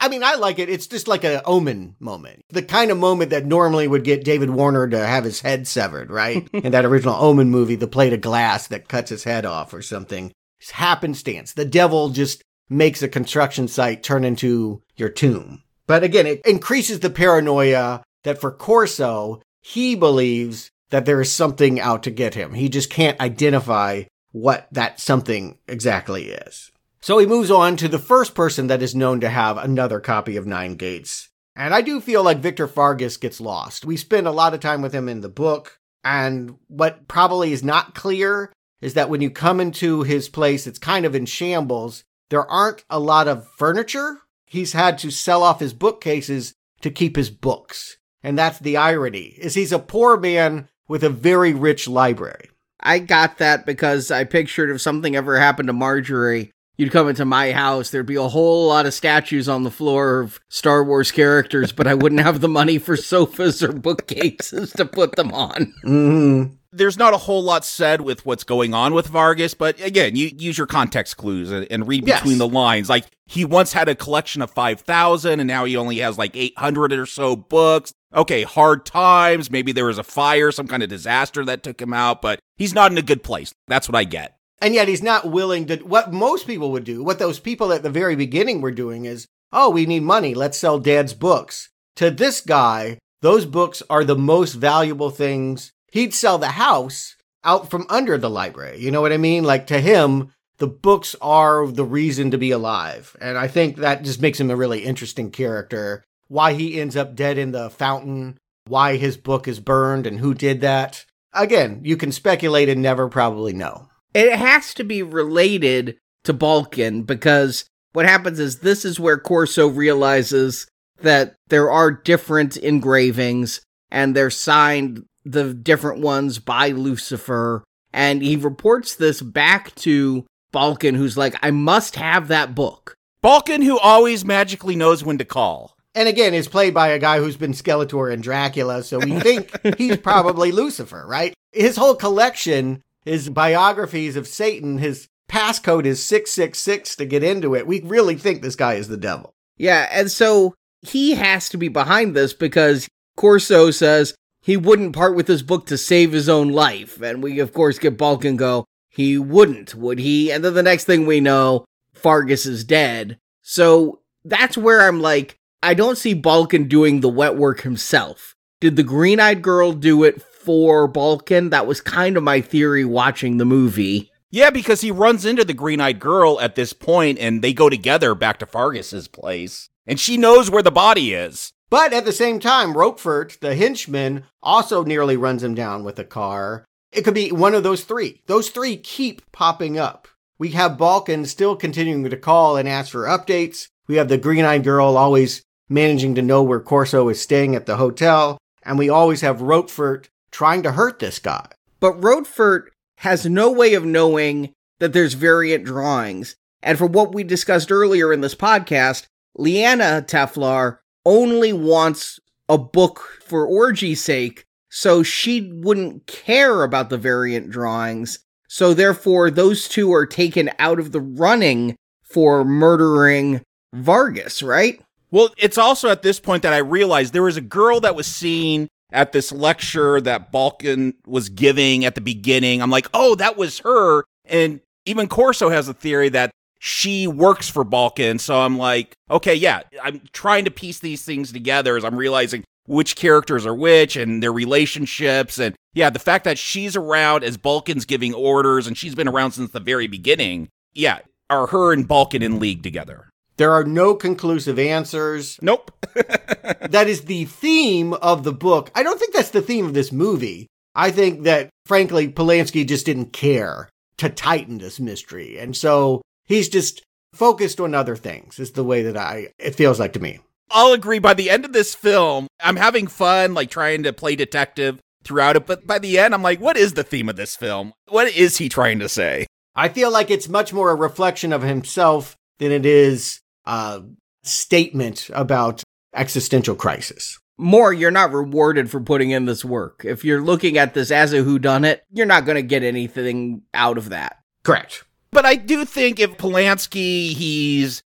I mean, I like it. It's just like an Omen moment. The kind of moment that normally would get David Warner to have his head severed, right? In that original Omen movie, the plate of glass that cuts his head off or something. It's happenstance. The devil just makes a construction site turn into your tomb. But again, it increases the paranoia that for Corso, he believes that there is something out to get him. He just can't identify what that something exactly is. So he moves on to the first person that is known to have another copy of Nine Gates. And I do feel like Victor Fargas gets lost. We spend a lot of time with him in the book, and what probably is not clear is that when you come into his place, it's kind of in shambles. There aren't a lot of furniture. He's had to sell off his bookcases to keep his books. And that's the irony, is he's a poor man with a very rich library. I got that because I pictured if something ever happened to Marjorie, you'd come into my house, there'd be a whole lot of statues on the floor of Star Wars characters, but I wouldn't have the money for sofas or bookcases to put them on. Mm-hmm. There's not a whole lot said with what's going on with Vargas, but again, you use your context clues and read between the lines. Like, he once had a collection of 5,000, and now he only has like 800 or so books. Okay, hard times, maybe there was a fire, some kind of disaster that took him out, but he's not in a good place. That's what I get. And yet he's not willing to, what most people would do, what those people at the very beginning were doing is, oh, we need money, let's sell Dad's books. To this guy, those books are the most valuable things. He'd sell the house out from under the library. You know what I mean? Like, to him, the books are the reason to be alive. And I think that just makes him a really interesting character. Why he ends up dead in the fountain, why his book is burned, and who did that. Again, you can speculate and never probably know. It has to be related to Balkan, because what happens is this is where Corso realizes that there are different engravings, and they're signed, the different ones, by Lucifer, and he reports this back to Balkan, who's like, I must have that book. Balkan, who always magically knows when to call. And again, is played by a guy who's been Skeletor in Dracula, so we think he's probably Lucifer, right? His whole collection is biographies of Satan. His passcode is 666 to get into it. We really think this guy is the devil. Yeah, and so he has to be behind this because Corso says he wouldn't part with his book to save his own life. And we, of course, get Balkan go, he wouldn't, would he? And then the next thing we know, Fargas is dead. So that's where I'm like, I don't see Balkan doing the wet work himself. Did the green-eyed girl do it for Balkan? That was kind of my theory watching the movie. Yeah, because he runs into the green-eyed girl at this point, and they go together back to Fargas's place. And she knows where the body is. But at the same time, Roquefort, the henchman, also nearly runs him down with a car. It could be one of those three. Those three keep popping up. We have Balkan still continuing to call and ask for updates. We have the green-eyed girl always managing to know where Corso is staying at the hotel. And we always have Roquefort trying to hurt this guy. But Roquefort has no way of knowing that there's variant drawings. And for what we discussed earlier in this podcast, Leanna Teflar only wants a book for orgy's sake, so she wouldn't care about the variant drawings. So therefore, those two are taken out of the running for murdering Vargas, right? Well, it's also at this point that I realized there was a girl that was seen at this lecture that Balkan was giving at the beginning. I'm like, oh, that was her. And even Corso has a theory that she works for Balkan. So I'm like, okay, yeah, I'm trying to piece these things together as I'm realizing which characters are which and their relationships. And yeah, the fact that she's around as Balkan's giving orders and she's been around since the very beginning. Yeah, are her and Balkan in league together? There are no conclusive answers. Nope. That is the theme of the book. I don't think that's the theme of this movie. I think that, frankly, Polanski just didn't care to tighten this mystery. And so he's just focused on other things, is the way that it feels like to me. I'll agree. By the end of this film, I'm having fun, like trying to play detective throughout it. But by the end, I'm like, what is the theme of this film? What is he trying to say? I feel like it's much more a reflection of himself than it is a statement about existential crisis. More, you're not rewarded for putting in this work. If you're looking at this as a whodunit, you're not going to get anything out of that. Correct. But I do think if Polanski, he's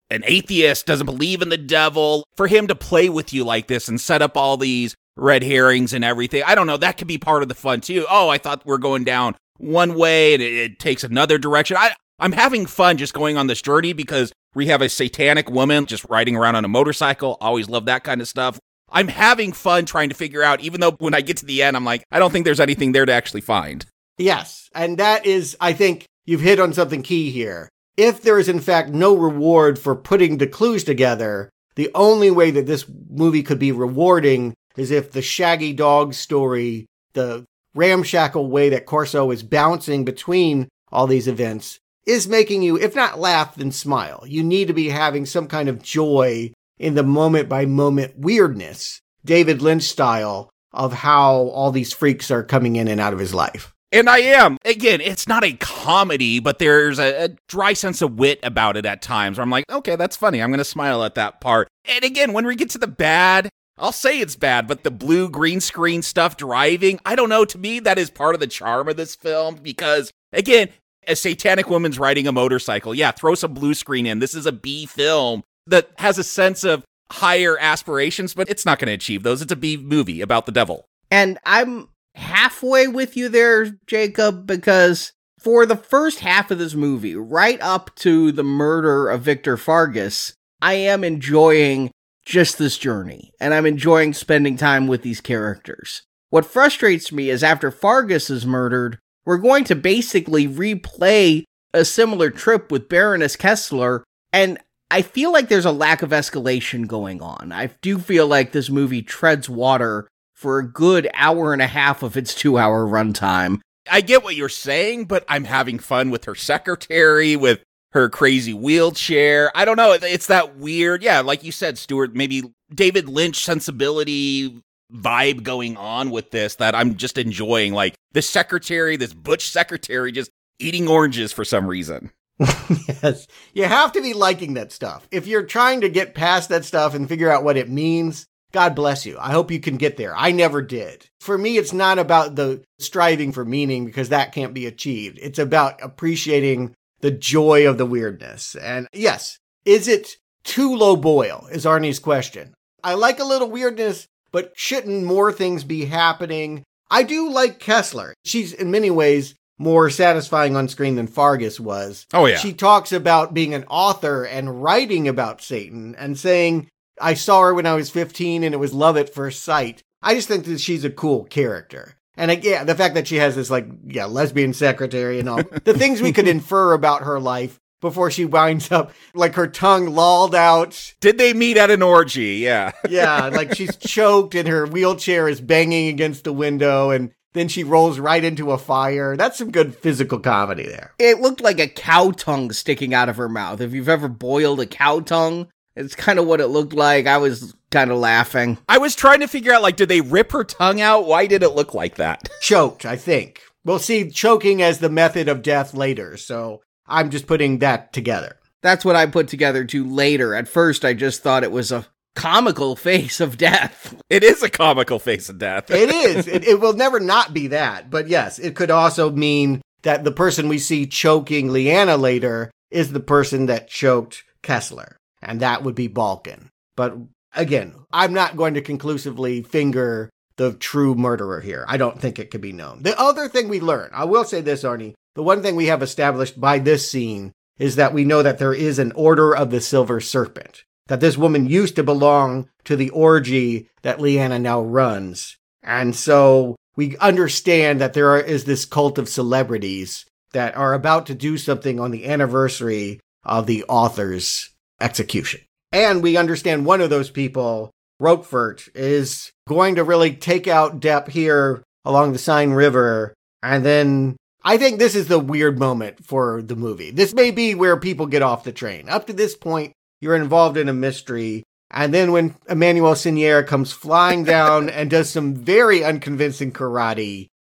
an atheist, doesn't believe in the devil. For him to play with you like this and set up all these red herrings and everything, I don't know, that could be part of the fun too. Oh, I thought we're going down one way and it takes another direction. I'm having fun just going on this journey because we have a satanic woman just riding around on a motorcycle. Always love that kind of stuff. I'm having fun trying to figure out, even though when I get to the end, I'm like, I don't think there's anything there to actually find. Yes. And that is, I think you've hit on something key here. If there is in fact no reward for putting the clues together, the only way that this movie could be rewarding is if the Shaggy Dog story, the ramshackle way that Corso is bouncing between all these events, is making you, if not laugh, then smile. You need to be having some kind of joy in the moment-by-moment weirdness, David Lynch style, of how all these freaks are coming in and out of his life. And I am. Again, it's not a comedy, but there's a dry sense of wit about it at times where I'm like, okay, that's funny. I'm going to smile at that part. And again, when we get to the bad, I'll say it's bad, but the blue green screen stuff driving, I don't know. To me, that is part of the charm of this film because, again, a satanic woman's riding a motorcycle. Yeah, throw some blue screen in. This is a B film that has a sense of higher aspirations, but it's not going to achieve those. It's a B movie about the devil. And I'm halfway with you there, Jacob, because for the first half of this movie, right up to the murder of Victor Fargas, I am enjoying just this journey, and I'm enjoying spending time with these characters. What frustrates me is after Fargas is murdered, we're going to basically replay a similar trip with Baroness Kessler, and I feel like there's a lack of escalation going on. I do feel like this movie treads water for a good hour and a half of its 2-hour runtime. I get what you're saying, but I'm having fun with her secretary, with her crazy wheelchair. I don't know. It's that weird, yeah, like you said, Stuart, maybe David Lynch sensibility vibe going on with this that I'm just enjoying. Like this secretary, this butch secretary just eating oranges for some reason. Yes. You have to be liking that stuff. If you're trying to get past that stuff and figure out what it means, God bless you. I hope you can get there. I never did. For me, it's not about the striving for meaning because that can't be achieved. It's about appreciating the joy of the weirdness. And yes, is it too low boil is Arnie's question. I like a little weirdness, but shouldn't more things be happening? I do like Kessler. She's in many ways more satisfying on screen than Fargas was. Oh, yeah. She talks about being an author and writing about Satan and saying, I saw her when I was 15 and it was love at first sight. I just think that she's a cool character. And yeah, the fact that she has this lesbian secretary and all the things we could infer about her life before she winds up like her tongue lolled out. Did they meet at an orgy? Yeah. Yeah. Like she's choked and her wheelchair is banging against the window and then she rolls right into a fire. That's some good physical comedy there. It looked like a cow tongue sticking out of her mouth. If you've ever boiled a cow tongue, it's kind of what it looked like. I was kind of laughing. I was trying to figure out, did they rip her tongue out? Why did it look like that? Choked, I think. We'll see choking as the method of death later, so I'm just putting that together. That's what I put together too later. At first, I just thought it was a comical face of death. It is a comical face of death. It is. It will never not be that. But yes, it could also mean that the person we see choking Leanna later is the person that choked Kessler. And that would be Balkan. But again, I'm not going to conclusively finger the true murderer here. I don't think it could be known. The other thing we learn, I will say this, Arnie, the one thing we have established by this scene is that we know that there is an Order of the Silver Serpent, that this woman used to belong to the orgy that Leanna now runs. And so we understand that there is this cult of celebrities that are about to do something on the anniversary of the author's execution. And we understand one of those people, Roquefort, is going to really take out Depp here along the Seine River. And then I think this is the weird moment for the movie. This may be where people get off the train. Up to this point, you're involved in a mystery. And then when Emmanuel Sinier comes flying down and does some very unconvincing karate,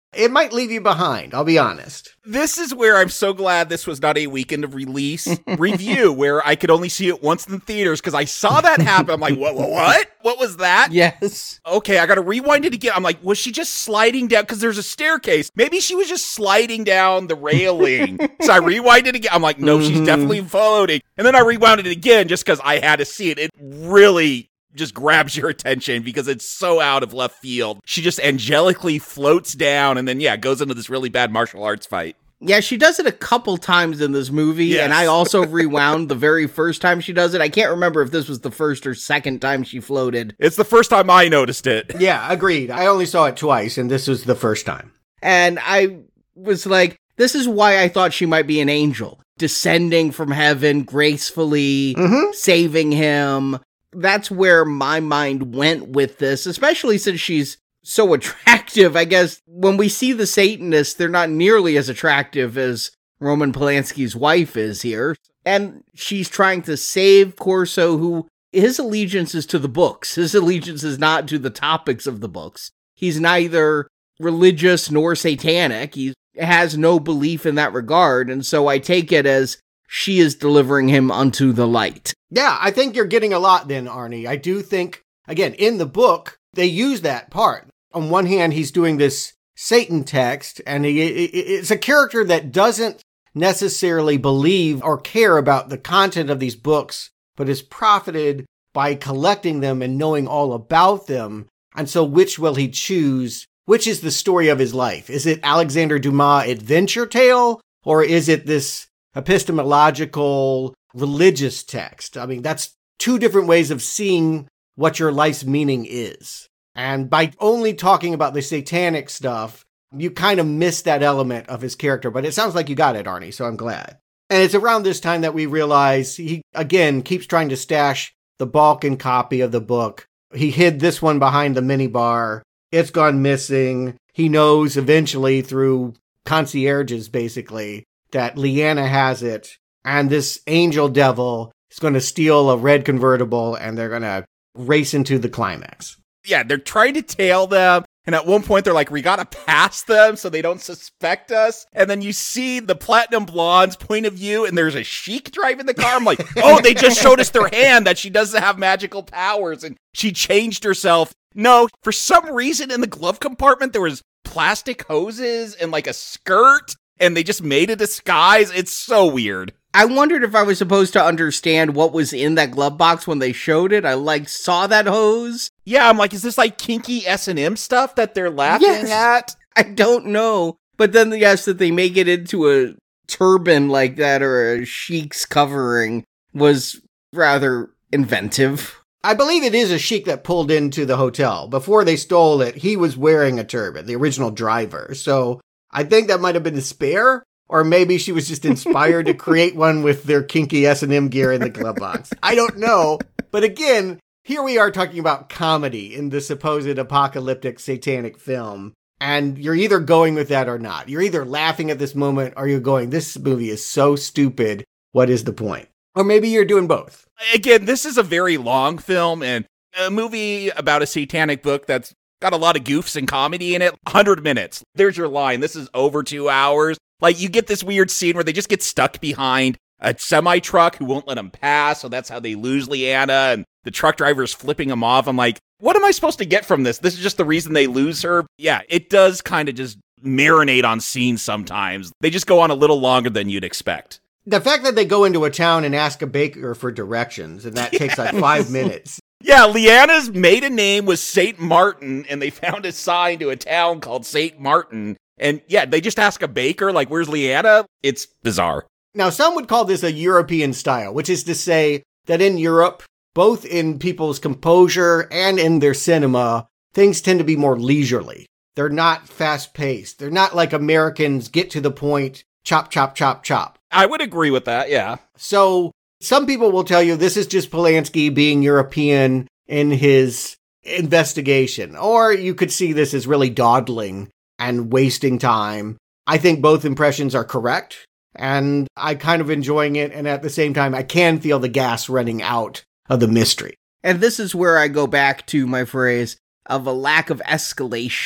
It might leave you behind, I'll be honest. This is where I'm so glad this was not a weekend of release review where I could only see it once in the theaters because I saw that happen. I'm like, what? What was that? Yes. Okay, I gotta rewind it again. I'm like, was she just sliding down? Because there's a staircase. Maybe she was just sliding down the railing. So I rewind it again. I'm like, no, she's definitely floating. And then I rewound it again just because I had to see it. It really just grabs your attention because it's so out of left field. She just angelically floats down and then, goes into this really bad martial arts fight. Yeah, she does it a couple times in this movie, and I also rewound the very first time she does it. I can't remember if this was the first or second time she floated. It's the first time I noticed it. Yeah, agreed. I only saw it twice, and this was the first time. And I was like, this is why I thought she might be an angel, descending from heaven gracefully, saving him. That's where my mind went with this, especially since she's so attractive. I guess when we see the Satanists, they're not nearly as attractive as Roman Polanski's wife is here. And she's trying to save Corso, who his allegiance is to the books. His allegiance is not to the topics of the books. He's neither religious nor satanic. He has no belief in that regard. And so I take it as she is delivering him unto the light. Yeah, I think you're getting a lot then, Arnie. I do think, again, in the book, they use that part. On one hand, he's doing this Satan text, and it's a character that doesn't necessarily believe or care about the content of these books, but is profited by collecting them and knowing all about them. And so which will he choose? Which is the story of his life? Is it Alexander Dumas' adventure tale, or is it this epistemological religious text? I mean, that's two different ways of seeing what your life's meaning is. And by only talking about the satanic stuff, you kind of miss that element of his character. But it sounds like you got it, Arnie, so I'm glad. And it's around this time that we realize he, again, keeps trying to stash the Balkan copy of the book. He hid this one behind the minibar. It's gone missing. He knows eventually through concierges, basically, that Leanna has it. And this angel devil is going to steal a red convertible, and they're going to race into the climax. Yeah, they're trying to tail them. And at one point, they're like, we gotta pass them so they don't suspect us. And then you see the Platinum Blonde's point of view, and there's a sheik driving the car. I'm like, oh, they just showed us their hand that she doesn't have magical powers, and she changed herself. No, for some reason in the glove compartment, there was plastic hoses and like a skirt, and they just made a disguise. It's so weird. I wondered if I was supposed to understand what was in that glove box when they showed it. I saw that hose. Yeah, I'm like, is this like kinky S&M stuff that they're laughing at? I don't know. But then, yes, that they make it into a turban like that or a sheik's covering was rather inventive. I believe it is a sheik that pulled into the hotel. Before they stole it, he was wearing a turban, the original driver. So I think that might have been a spare. Or maybe she was just inspired to create one with their kinky S&M gear in the glove box. I don't know. But again, here we are talking about comedy in the supposed apocalyptic satanic film. And you're either going with that or not. You're either laughing at this moment or you're going, this movie is so stupid. What is the point? Or maybe you're doing both. Again, this is a very long film and a movie about a satanic book that's got a lot of goofs and comedy in it. 100 minutes. There's your line. This is over 2 hours. Like, you get this weird scene where they just get stuck behind a semi-truck who won't let them pass, so that's how they lose Leanna, and the truck driver's flipping them off. I'm like, what am I supposed to get from this? This is just the reason they lose her? Yeah, it does kind of just marinate on scenes sometimes. They just go on a little longer than you'd expect. The fact that they go into a town and ask a baker for directions, and that takes like 5 minutes. Yeah, Leanna's maiden name was St. Martin, and they found a sign to a town called St. Martin. And yeah, they just ask a baker, like, where's Leanna? It's bizarre. Now, some would call this a European style, which is to say that in Europe, both in people's composure and in their cinema, things tend to be more leisurely. They're not fast-paced. They're not like Americans get to the point, chop, chop, chop, chop. I would agree with that, yeah. So some people will tell you this is just Polanski being European in his investigation. Or you could see this as really dawdling and wasting time. I think both impressions are correct, and I kind of enjoying it, and at the same time, I can feel the gas running out of the mystery. And this is where I go back to my phrase of a lack of escalation.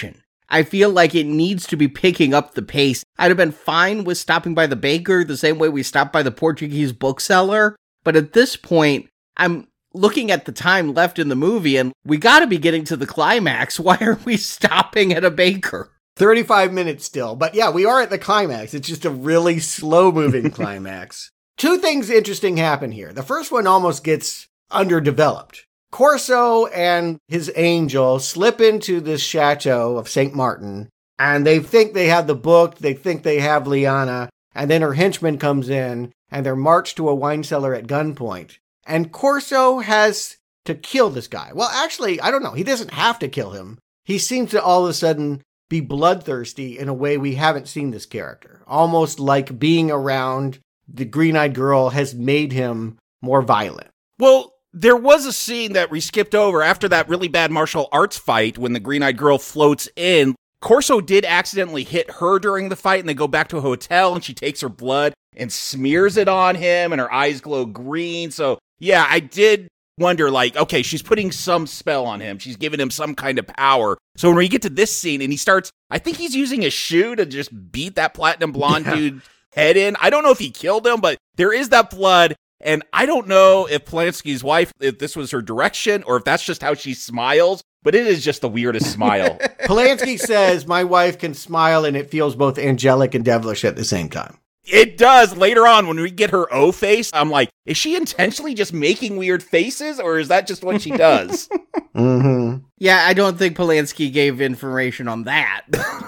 I feel like it needs to be picking up the pace. I'd have been fine with stopping by the baker the same way we stopped by the Portuguese bookseller. But at this point, I'm looking at the time left in the movie and we gotta be getting to the climax. Why are we stopping at a baker? 35 minutes still. But yeah, we are at the climax. It's just a really slow-moving climax. Two things interesting happen here. The first one almost gets underdeveloped. Corso and his angel slip into this chateau of St. Martin, and they think they have the book, they think they have Lyanna, and then her henchman comes in, and they're marched to a wine cellar at gunpoint. And Corso has to kill this guy. Well, actually, I don't know. He doesn't have to kill him. He seems to all of a sudden be bloodthirsty in a way we haven't seen this character. Almost like being around the green-eyed girl has made him more violent. Well, there was a scene that we skipped over after that really bad martial arts fight when the green-eyed girl floats in. Corso did accidentally hit her during the fight, and they go back to a hotel, and she takes her blood and smears it on him, and her eyes glow green. So, yeah, I did wonder, like, okay, she's putting some spell on him. She's giving him some kind of power. So when we get to this scene, and he starts, I think he's using a shoe to just beat that platinum blonde dude's head in. I don't know if he killed him, but there is that blood. And I don't know if Polanski's wife, if this was her direction or if that's just how she smiles, but it is just the weirdest smile. Polanski says, my wife can smile and it feels both angelic and devilish at the same time. It does. Later on, when we get her O face, I'm like, is she intentionally just making weird faces or is that just what she does? Mm-hmm. Yeah, I don't think Polanski gave information on that.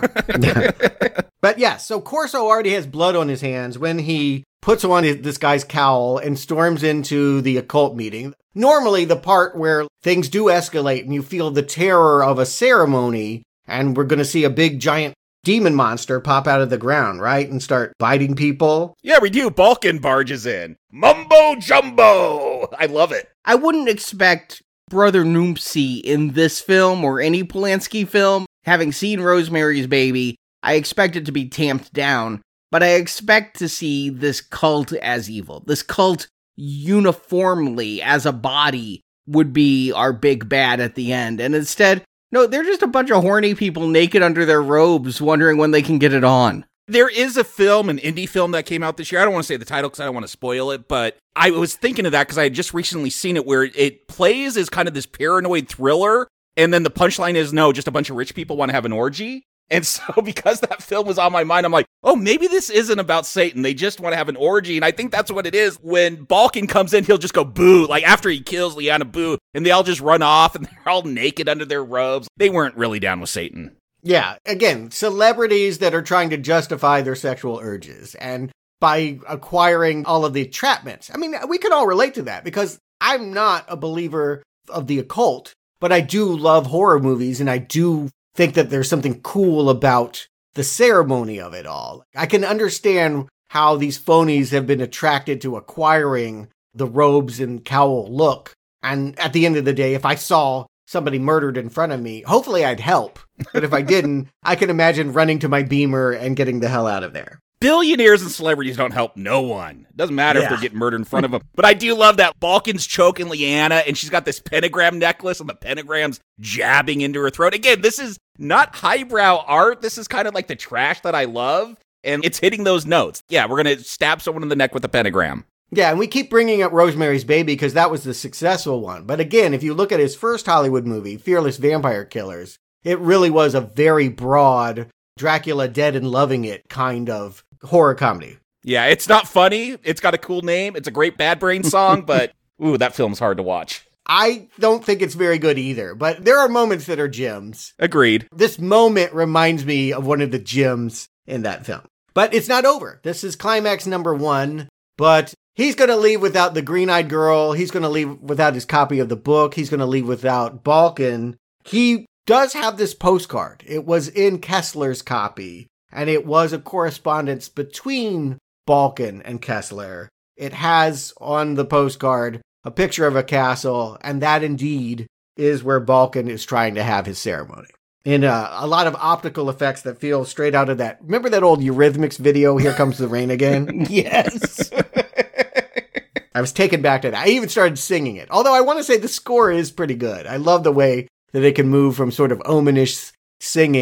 But yeah, so Corso already has blood on his hands when he puts on this guy's cowl and storms into the occult meeting. Normally, the part where things do escalate and you feel the terror of a ceremony, and we're going to see a big giant demon monster pop out of the ground, right? And start biting people. Yeah, we do. Balkan barges in. Mumbo jumbo. I love it. I wouldn't expect Brother Noomsi in this film or any Polanski film. Having seen Rosemary's Baby, I expect it to be tamped down. But I expect to see this cult as evil. This cult uniformly as a body would be our big bad at the end. And instead, no, they're just a bunch of horny people naked under their robes wondering when they can get it on. There is a film, an indie film that came out this year. I don't want to say the title because I don't want to spoil it, but I was thinking of that because I had just recently seen it where it plays as kind of this paranoid thriller. And then the punchline is, no, just a bunch of rich people want to have an orgy. And so because that film was on my mind, I'm like, oh, maybe this isn't about Satan. They just want to have an orgy. And I think that's what it is. When Balkan comes in, he'll just go boo. Like after he kills Lyanna, boo. And they all just run off and they're all naked under their robes. They weren't really down with Satan. Yeah, again, celebrities that are trying to justify their sexual urges. And by acquiring all of the entrapments. I mean, we can all relate to that because I'm not a believer of the occult, but I do love horror movies and I do think that there's something cool about the ceremony of it all. I can understand how these phonies have been attracted to acquiring the robes and cowl look. And at the end of the day, if I saw somebody murdered in front of me, hopefully I'd help. But if I didn't, I can imagine running to my Beamer and getting the hell out of there. Billionaires and celebrities don't help no one. It doesn't matter if they're getting murdered in front of them. But I do love that Balkan's choking Lyanna, and she's got this pentagram necklace, and the pentagram's jabbing into her throat. Again, this is not highbrow art. This is kind of like the trash that I love, and it's hitting those notes. Yeah, we're going to stab someone in the neck with a pentagram. Yeah, and we keep bringing up Rosemary's Baby because that was the successful one. But again, if you look at his first Hollywood movie, Fearless Vampire Killers, it really was a very broad Dracula Dead and Loving It kind of horror comedy. Yeah, it's not funny. It's got a cool name. It's a great Bad Brain song, but ooh, that film's hard to watch. I don't think it's very good either, but there are moments that are gems. Agreed. This moment reminds me of one of the gems in that film. But it's not over. This is climax number 1, but he's going to leave without the green-eyed girl. He's going to leave without his copy of the book. He's going to leave without Balkan. He does have this postcard. It was in Kessler's copy, and it was a correspondence between Balkan and Kessler. It has on the postcard a picture of a castle, and that indeed is where Balkan is trying to have his ceremony. In a lot of optical effects that feel straight out of that. Remember that old Eurythmics video, Here Comes the Rain Again? Yes. I was taken back to that. I even started singing it. Although I want to say the score is pretty good. I love the way that it can move from sort of omanish singing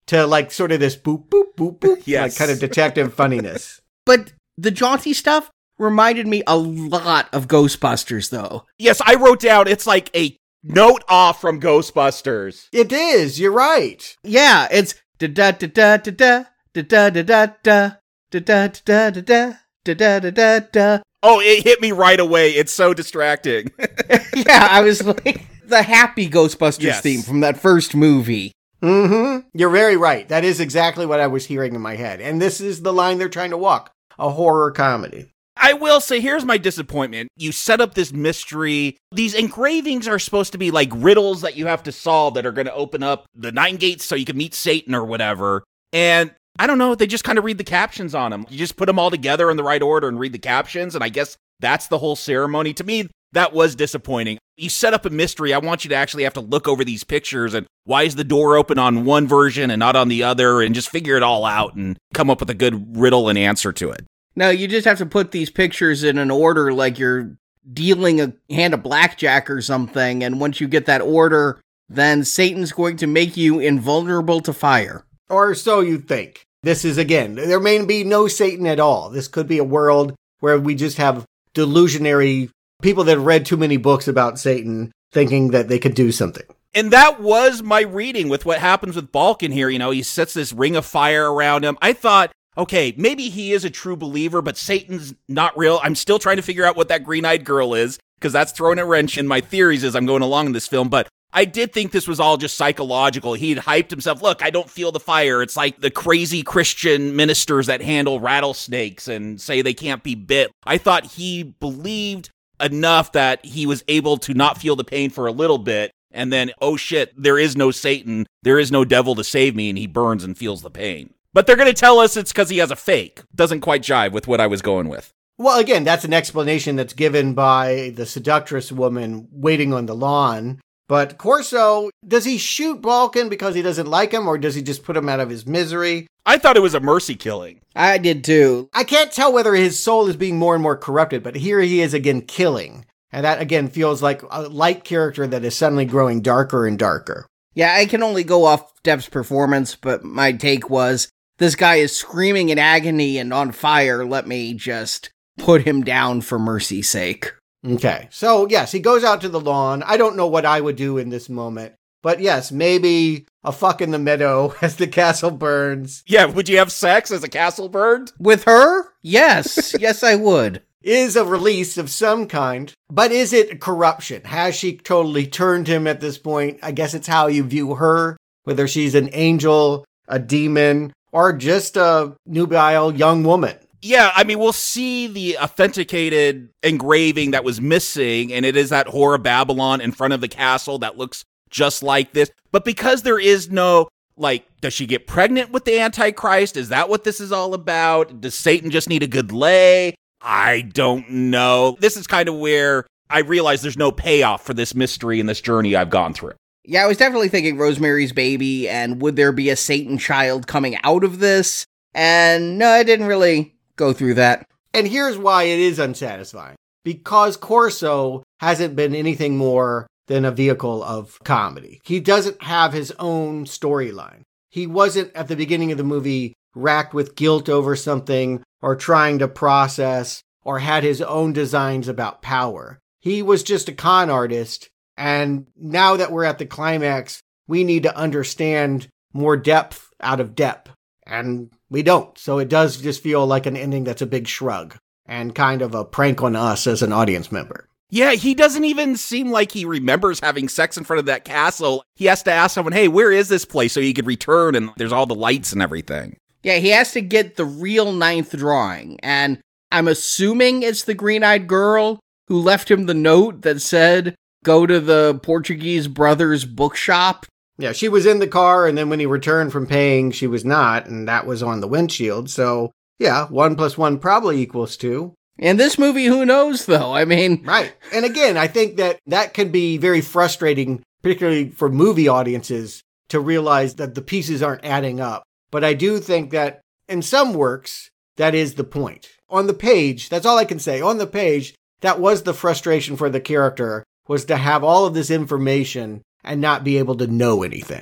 to like sort of this boop, boop, boop, boop, Yes. like kind of detective funniness. But the jaunty stuff reminded me a lot of Ghostbusters, though. Yes, I wrote down it's like a note off from Ghostbusters. It is, you're right. Yeah, it's da-da-da-da-da-da, da-da-da-da-da, da-da-da-da-da, da-da-da-da-da. Oh, it hit me right away. It's so distracting. Yeah, I was like, the happy Ghostbusters Yes. theme from that first movie. Mm-hmm. You're very right. That is exactly what I was hearing in my head. And this is the line they're trying to walk. A horror comedy. I will say, here's my disappointment. You set up this mystery. These engravings are supposed to be like riddles that you have to solve that are going to open up the 9 gates so you can meet Satan or whatever. And I don't know, they just kind of read the captions on them. You just put them all together in the right order and read the captions. And I guess that's the whole ceremony. To me, that was disappointing. You set up a mystery. I want you to actually have to look over these pictures and why is the door open on one version and not on the other, and just figure it all out and come up with a good riddle and answer to it. No, you just have to put these pictures in an order like you're dealing a hand of blackjack or something, and once you get that order, then Satan's going to make you invulnerable to fire. Or so you think. This is, again, there may be no Satan at all. This could be a world where we just have delusionary people that have read too many books about Satan thinking that they could do something. And that was my reading with what happens with Balkan here. You know, he sets this ring of fire around him. I thought, okay, maybe he is a true believer, but Satan's not real. I'm still trying to figure out what that green-eyed girl is, because that's throwing a wrench in my theories as I'm going along in this film. But I did think this was all just psychological. He'd hyped himself. Look, I don't feel the fire. It's like the crazy Christian ministers that handle rattlesnakes and say they can't be bit. I thought he believed enough that he was able to not feel the pain for a little bit. And then, oh shit, there is no Satan. There is no devil to save me. And he burns and feels the pain. But they're going to tell us it's because he has a fake. Doesn't quite jive with what I was going with. Well, again, that's an explanation that's given by the seductress woman waiting on the lawn. But Corso, does he shoot Balkan because he doesn't like him, or does he just put him out of his misery? I thought it was a mercy killing. I did too. I can't tell whether his soul is being more and more corrupted, but here he is again killing. And that, again, feels like a light character that is suddenly growing darker and darker. Yeah, I can only go off Depp's performance, but my take was, this guy is screaming in agony and on fire. Let me just put him down for mercy's sake. Okay, so yes, he goes out to the lawn. I don't know what I would do in this moment, but yes, maybe a fuck in the meadow as the castle burns. Yeah, would you have sex as a castle burned? With her? Yes. Yes, I would. Is a release of some kind, but is it corruption? Has she totally turned him at this point? I guess it's how you view her, whether she's an angel, a demon, or just a nubile young woman. Yeah, I mean, we'll see the authenticated engraving that was missing, and it is that Whore of Babylon in front of the castle that looks just like this. But because there is no, like, does she get pregnant with the Antichrist? Is that what this is all about? Does Satan just need a good lay? I don't know. This is kind of where I realize there's no payoff for this mystery and this journey I've gone through. Yeah, I was definitely thinking Rosemary's Baby, and would there be a Satan child coming out of this? And no, I didn't really go through that. And here's why it is unsatisfying. Because Corso hasn't been anything more than a vehicle of comedy. He doesn't have his own storyline. He wasn't, at the beginning of the movie, racked with guilt over something, or trying to process, or had his own designs about power. He was just a con artist, and now that we're at the climax, we need to understand more depth out of Depp. And we don't. So it does just feel like an ending that's a big shrug and kind of a prank on us as an audience member. Yeah, he doesn't even seem like he remembers having sex in front of that castle. He has to ask someone, hey, where is this place so he could return? And there's all the lights and everything. Yeah, he has to get the real ninth drawing. And I'm assuming it's the green-eyed girl who left him the note that said, go to the Portuguese Brothers bookshop. Yeah, she was in the car, and then when he returned from paying, she was not, and that was on the windshield. So, yeah, 1 + 1 probably equals 2. In this movie, who knows, though? I mean... Right. And again, I think that can be very frustrating, particularly for movie audiences, to realize that the pieces aren't adding up. But I do think that in some works, that is the point. On the page, that's all I can say. On the page, that was the frustration for the character, was to have all of this information and not be able to know anything.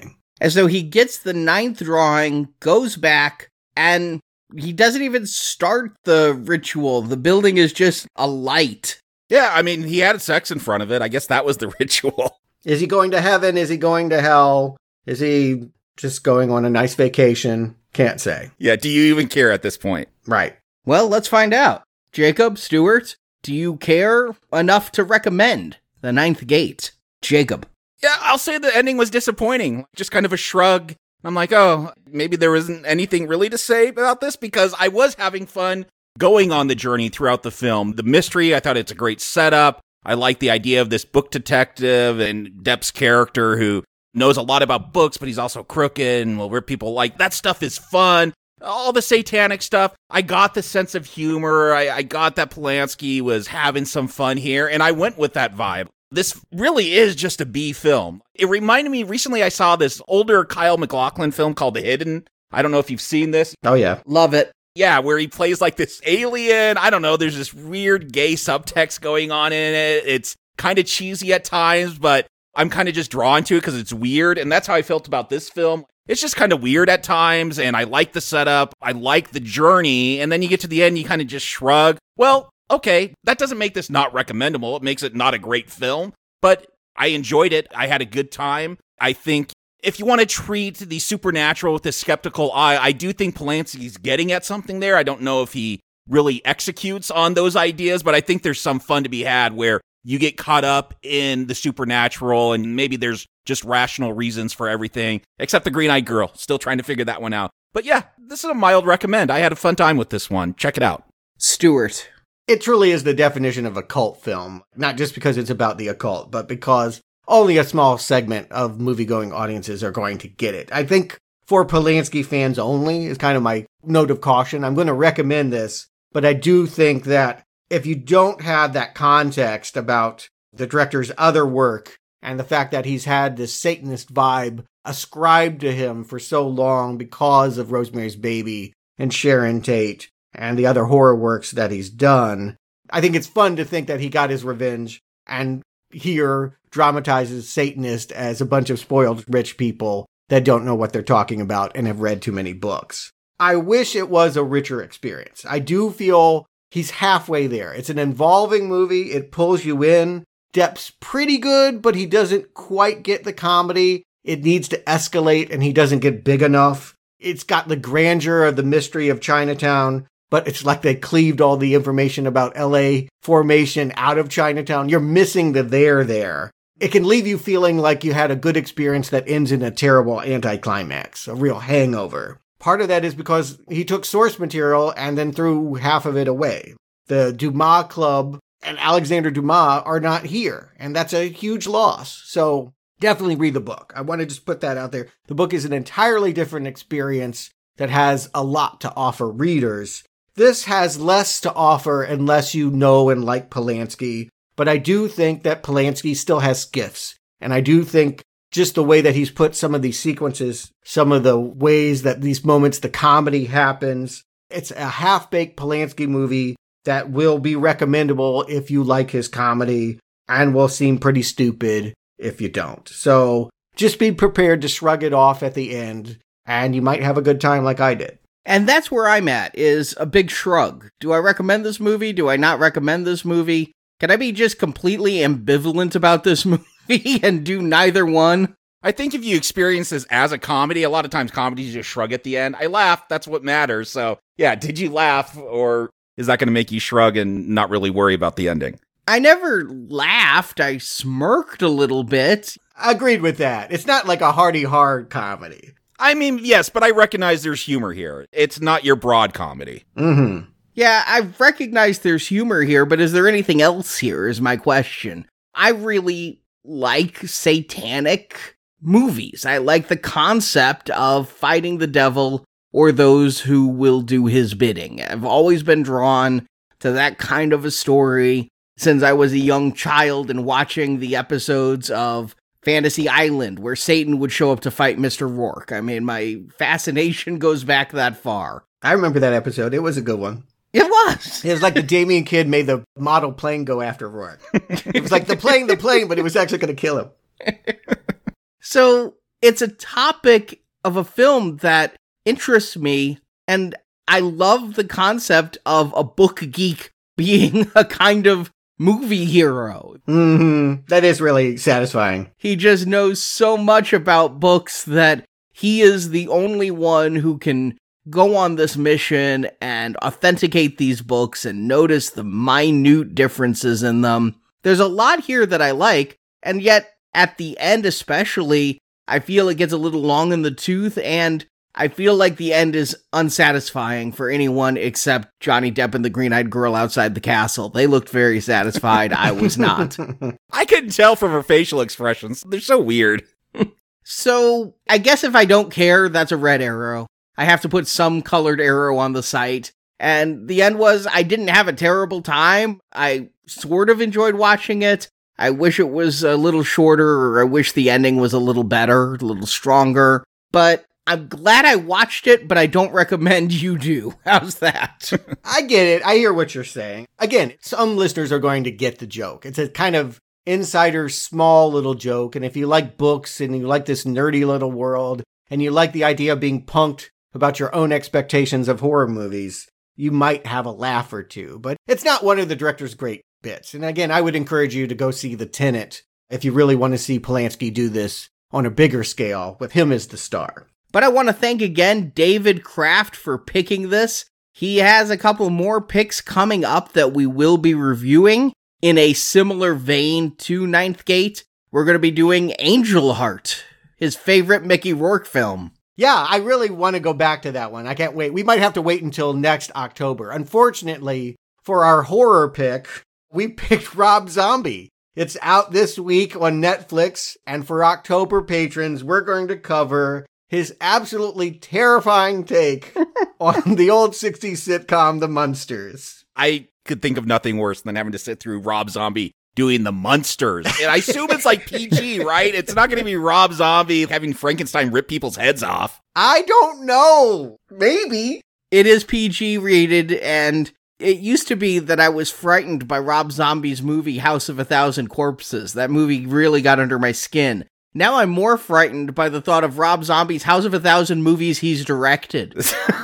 And so he gets the 9th drawing, goes back, and he doesn't even start the ritual. The building is just alight. Yeah, I mean, he had sex in front of it. I guess that was the ritual. Is he going to heaven? Is he going to hell? Is he just going on a nice vacation? Can't say. Yeah, do you even care at this point? Right. Well, let's find out. Jacob, Stuart, do you care enough to recommend The 9th Gate? Jacob. Yeah, I'll say the ending was disappointing. Just kind of a shrug. I'm like, oh, maybe there isn't anything really to say about this, because I was having fun going on the journey throughout the film. The mystery, I thought it's a great setup. I like the idea of this book detective and Depp's character who knows a lot about books, but he's also crooked and will rip people. Like, that stuff is fun. All the satanic stuff. I got the sense of humor. I got that Polanski was having some fun here, and I went with that vibe. This really is just a B film. It reminded me, recently I saw this older Kyle MacLachlan film called The Hidden. I don't know if you've seen this. Oh, yeah. Love it. Yeah, where he plays like this alien. I don't know, there's this weird gay subtext going on in it. It's kind of cheesy at times, but I'm kind of just drawn to it because it's weird, and that's how I felt about this film. It's just kind of weird at times, and I like the setup. I like the journey, and then you get to the end, you kind of just shrug. Well, okay, that doesn't make this not recommendable. It makes it not a great film, but I enjoyed it. I had a good time. I think if you want to treat the supernatural with a skeptical eye, I do think Polanski's getting at something there. I don't know if he really executes on those ideas, but I think there's some fun to be had where you get caught up in the supernatural and maybe there's just rational reasons for everything, except the green-eyed girl. Still trying to figure that one out. But yeah, this is a mild recommend. I had a fun time with this one. Check it out. Stuart. It truly is the definition of a cult film, not just because it's about the occult, but because only a small segment of movie-going audiences are going to get it. I think for Polanski fans only is kind of my note of caution. I'm going to recommend this, but I do think that if you don't have that context about the director's other work and the fact that he's had this Satanist vibe ascribed to him for so long because of Rosemary's Baby and Sharon Tate and the other horror works that he's done, I think it's fun to think that he got his revenge and here dramatizes Satanist as a bunch of spoiled rich people that don't know what they're talking about and have read too many books. I wish it was a richer experience. I do feel he's halfway there. It's an involving movie. It pulls you in. Depp's pretty good, but he doesn't quite get the comedy. It needs to escalate, and he doesn't get big enough. It's got the grandeur of the mystery of Chinatown, but it's like they cleaved all the information about LA formation out of Chinatown. You're missing the there. It can leave you feeling like you had a good experience that ends in a terrible anticlimax, a real hangover. Part of that is because he took source material and then threw half of it away. The Dumas Club and Alexander Dumas are not here, and that's a huge loss. So definitely read the book. I want to just put that out there. The book is an entirely different experience that has a lot to offer readers. This has less to offer unless you know and like Polanski, but I do think that Polanski still has gifts, and I do think just the way that he's put some of these sequences, some of the ways that these moments, the comedy happens, it's a half-baked Polanski movie that will be recommendable if you like his comedy and will seem pretty stupid if you don't. So just be prepared to shrug it off at the end, and you might have a good time like I did. And that's where I'm at, is a big shrug. Do I recommend this movie? Do I not recommend this movie? Can I be just completely ambivalent about this movie and do neither one? I think if you experience this as a comedy, a lot of times comedies just shrug at the end. I laughed, that's what matters. So yeah, did you laugh, or is that going to make you shrug and not really worry about the ending? I never laughed. I smirked a little bit. Agreed with that. It's not like a hearty hard comedy. I mean, yes, but I recognize there's humor here. It's not your broad comedy. Mm-hmm. Yeah, I recognize there's humor here, but is there anything else here is my question. I really like satanic movies. I like the concept of fighting the devil or those who will do his bidding. I've always been drawn to that kind of a story since I was a young child and watching the episodes of Fantasy Island where Satan would show up to fight Mr. Rourke. I mean, my fascination goes back that far. I remember that episode. It was a good one. It was. It was like the Damien Kid made the model plane go after Rourke. It was like the plane, but it was actually going to kill him. So, it's a topic of a film that interests me, and I love the concept of a book geek being a kind of movie hero. That is really satisfying. He just knows so much about books that he is the only one who can go on this mission and authenticate these books and notice the minute differences in them. There's a lot here that I like, and yet at the end especially, I feel it gets a little long in the tooth, and I feel like the end is unsatisfying for anyone except Johnny Depp and the green-eyed girl outside the castle. They looked very satisfied. I was not. I couldn't tell from her facial expressions. They're so weird. So, I guess if I don't care, that's a red arrow. I have to put some colored arrow on the site. And the end was, I didn't have a terrible time. I sort of enjoyed watching it. I wish it was a little shorter, or I wish the ending was a little better, a little stronger. But I'm glad I watched it, but I don't recommend you do. How's that? I get it. I hear what you're saying. Again, some listeners are going to get the joke. It's a kind of insider, small little joke. And if you like books and you like this nerdy little world, and you like the idea of being punked about your own expectations of horror movies, you might have a laugh or two. But it's not one of the director's great bits. And again, I would encourage you to go see The Tenet if you really want to see Polanski do this on a bigger scale with him as the star. But I want to thank again David Kraft for picking this. He has a couple more picks coming up that we will be reviewing in a similar vein to Ninth Gate. We're going to be doing Angel Heart, his favorite Mickey Rourke film. Yeah, I really want to go back to that one. I can't wait. We might have to wait until next October. Unfortunately, for our horror pick, we picked Rob Zombie. It's out this week on Netflix, and for October patrons, we're going to cover his absolutely terrifying take on the old 60s sitcom, The Munsters. I could think of nothing worse than having to sit through Rob Zombie doing The Munsters. And I assume it's like PG, right? It's not going to be Rob Zombie having Frankenstein rip people's heads off. I don't know. Maybe. It is PG rated, and it used to be that I was frightened by Rob Zombie's movie House of a Thousand Corpses. That movie really got under my skin. Now I'm more frightened by the thought of Rob Zombie's House of a Thousand movies he's directed.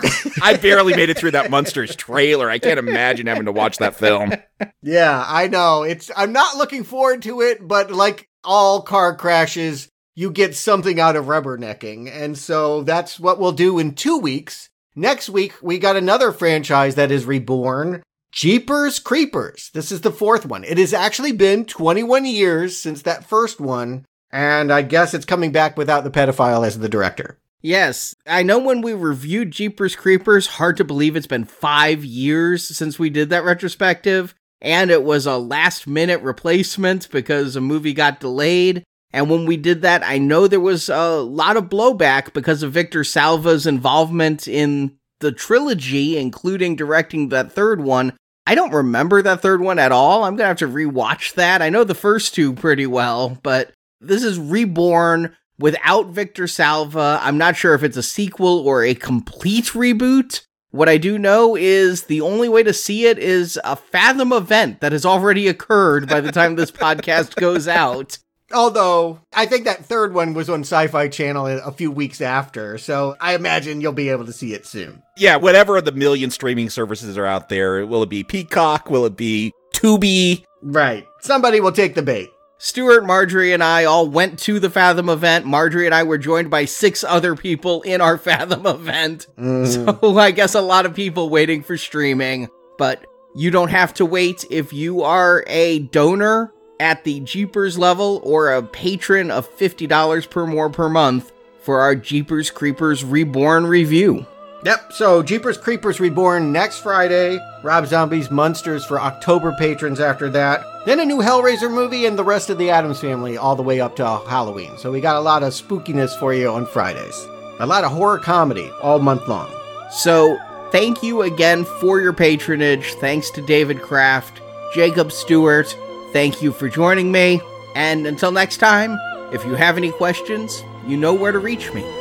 I barely made it through that Munsters trailer. I can't imagine having to watch that film. Yeah, I know. I'm not looking forward to it, but like all car crashes, you get something out of rubbernecking. And so that's what we'll do in 2 weeks. Next week, we got another franchise that is reborn, Jeepers Creepers. This is the fourth one. It has actually been 21 years since that first one. And I guess it's coming back without the pedophile as the director. Yes, I know when we reviewed Jeepers Creepers, hard to believe it's been 5 years since we did that retrospective, and it was a last-minute replacement because a movie got delayed, and when we did that, I know there was a lot of blowback because of Victor Salva's involvement in the trilogy, including directing that third one. I don't remember that third one at all. I'm gonna have to rewatch that. I know the first two pretty well, but this is Reborn without Victor Salva. I'm not sure if it's a sequel or a complete reboot. What I do know is the only way to see it is a Fathom event that has already occurred by the time this podcast goes out. Although, I think that third one was on Sci-Fi Channel a few weeks after, so I imagine you'll be able to see it soon. Yeah, whatever of the million streaming services are out there, will it be Peacock? Will it be Tubi? Right. Somebody will take the bait. Stuart, Marjorie, and I all went to the Fathom event. Marjorie and I were joined by 6 other people in our Fathom event. So I guess a lot of people waiting for streaming. But you don't have to wait if you are a donor at the Jeepers level or a patron of $50 per more per month for our Jeepers Creepers Reborn review. Yep, so Jeepers Creepers Reborn next Friday, Rob Zombie's Munsters for October patrons after that, then a new Hellraiser movie and the rest of the Addams Family all the way up to Halloween. So we got a lot of spookiness for you on Fridays. A lot of horror comedy all month long. So thank you again for your patronage. Thanks to David Kraft, Jacob Stewart. Thank you for joining me. And until next time, if you have any questions, you know where to reach me.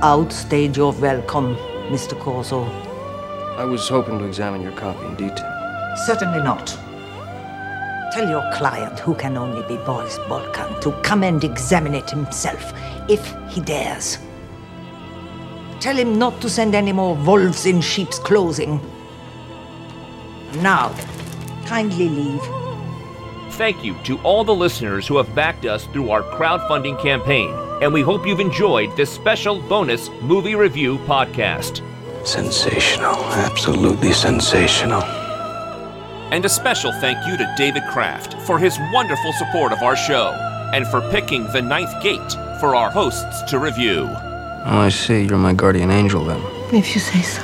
outstayed your welcome, Mr. Corso. I was hoping to examine your copy in detail. Certainly not. Tell your client, who can only be Boris Balkan, to come and examine it himself, if he dares. Tell him not to send any more wolves in sheep's clothing. Now, kindly leave. Thank you to all the listeners who have backed us through our crowdfunding campaign, and we hope you've enjoyed this special bonus movie review podcast. Sensational. Absolutely sensational. And a special thank you to David Kraft for his wonderful support of our show, and for picking The Ninth Gate for our hosts to review. Oh, I see. You're my guardian angel, then. If you say so.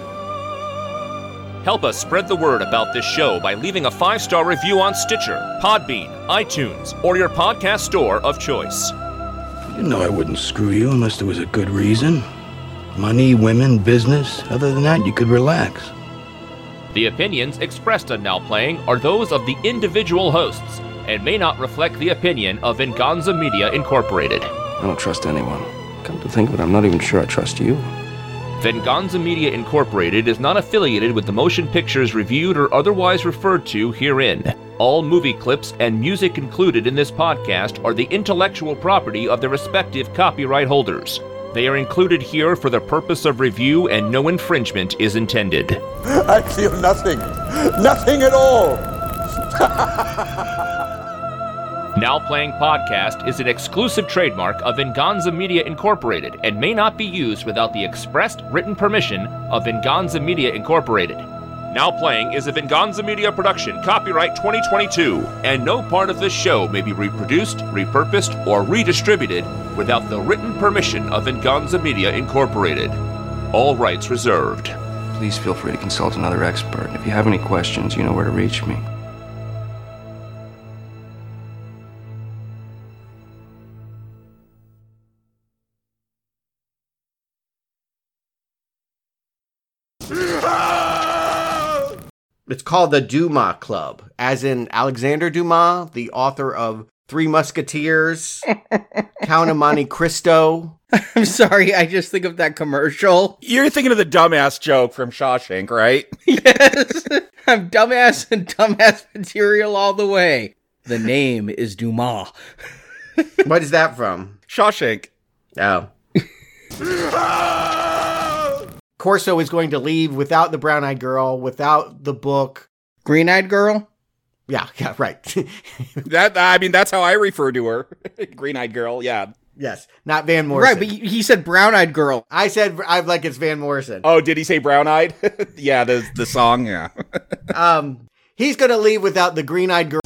Help us spread the word about this show by leaving a 5-star review on Stitcher, Podbean, iTunes, or your podcast store of choice. You know I wouldn't screw you unless there was a good reason. Money, women, business. Other than that, you could relax. The opinions expressed on Now Playing are those of the individual hosts and may not reflect the opinion of Venganza Media Incorporated. I don't trust anyone. Come to think of it, I'm not even sure I trust you. Venganza Media Incorporated is not affiliated with the motion pictures reviewed or otherwise referred to herein. All movie clips and music included in this podcast are the intellectual property of their respective copyright holders. They are included here for the purpose of review and no infringement is intended. I feel nothing. Nothing at all. Now Playing Podcast is an exclusive trademark of Venganza Media Incorporated and may not be used without the expressed written permission of Venganza Media Incorporated. Now Playing is a Venganza Media production, copyright 2022, and no part of this show may be reproduced, repurposed, or redistributed without the written permission of Venganza Media Incorporated. All rights reserved. Please feel free to consult another expert. If you have any questions, you know where to reach me. It's called the Dumas Club, as in Alexander Dumas, the author of Three Musketeers, Count of Monte Cristo. I'm sorry, I just think of that commercial. You're thinking of the dumbass joke from Shawshank, right? Yes, I'm dumbass and dumbass material all the way. The name is Dumas. What is that from? Shawshank. Oh. Corso is going to leave without the brown-eyed girl, without the book. Green-eyed girl? Yeah, right. That's how I refer to her. Green-eyed girl, yeah. Yes, not Van Morrison. Right, but he said brown-eyed girl. I said like it's Van Morrison. Oh, did he say brown-eyed? Yeah, the song, yeah. He's going to leave without the green-eyed girl.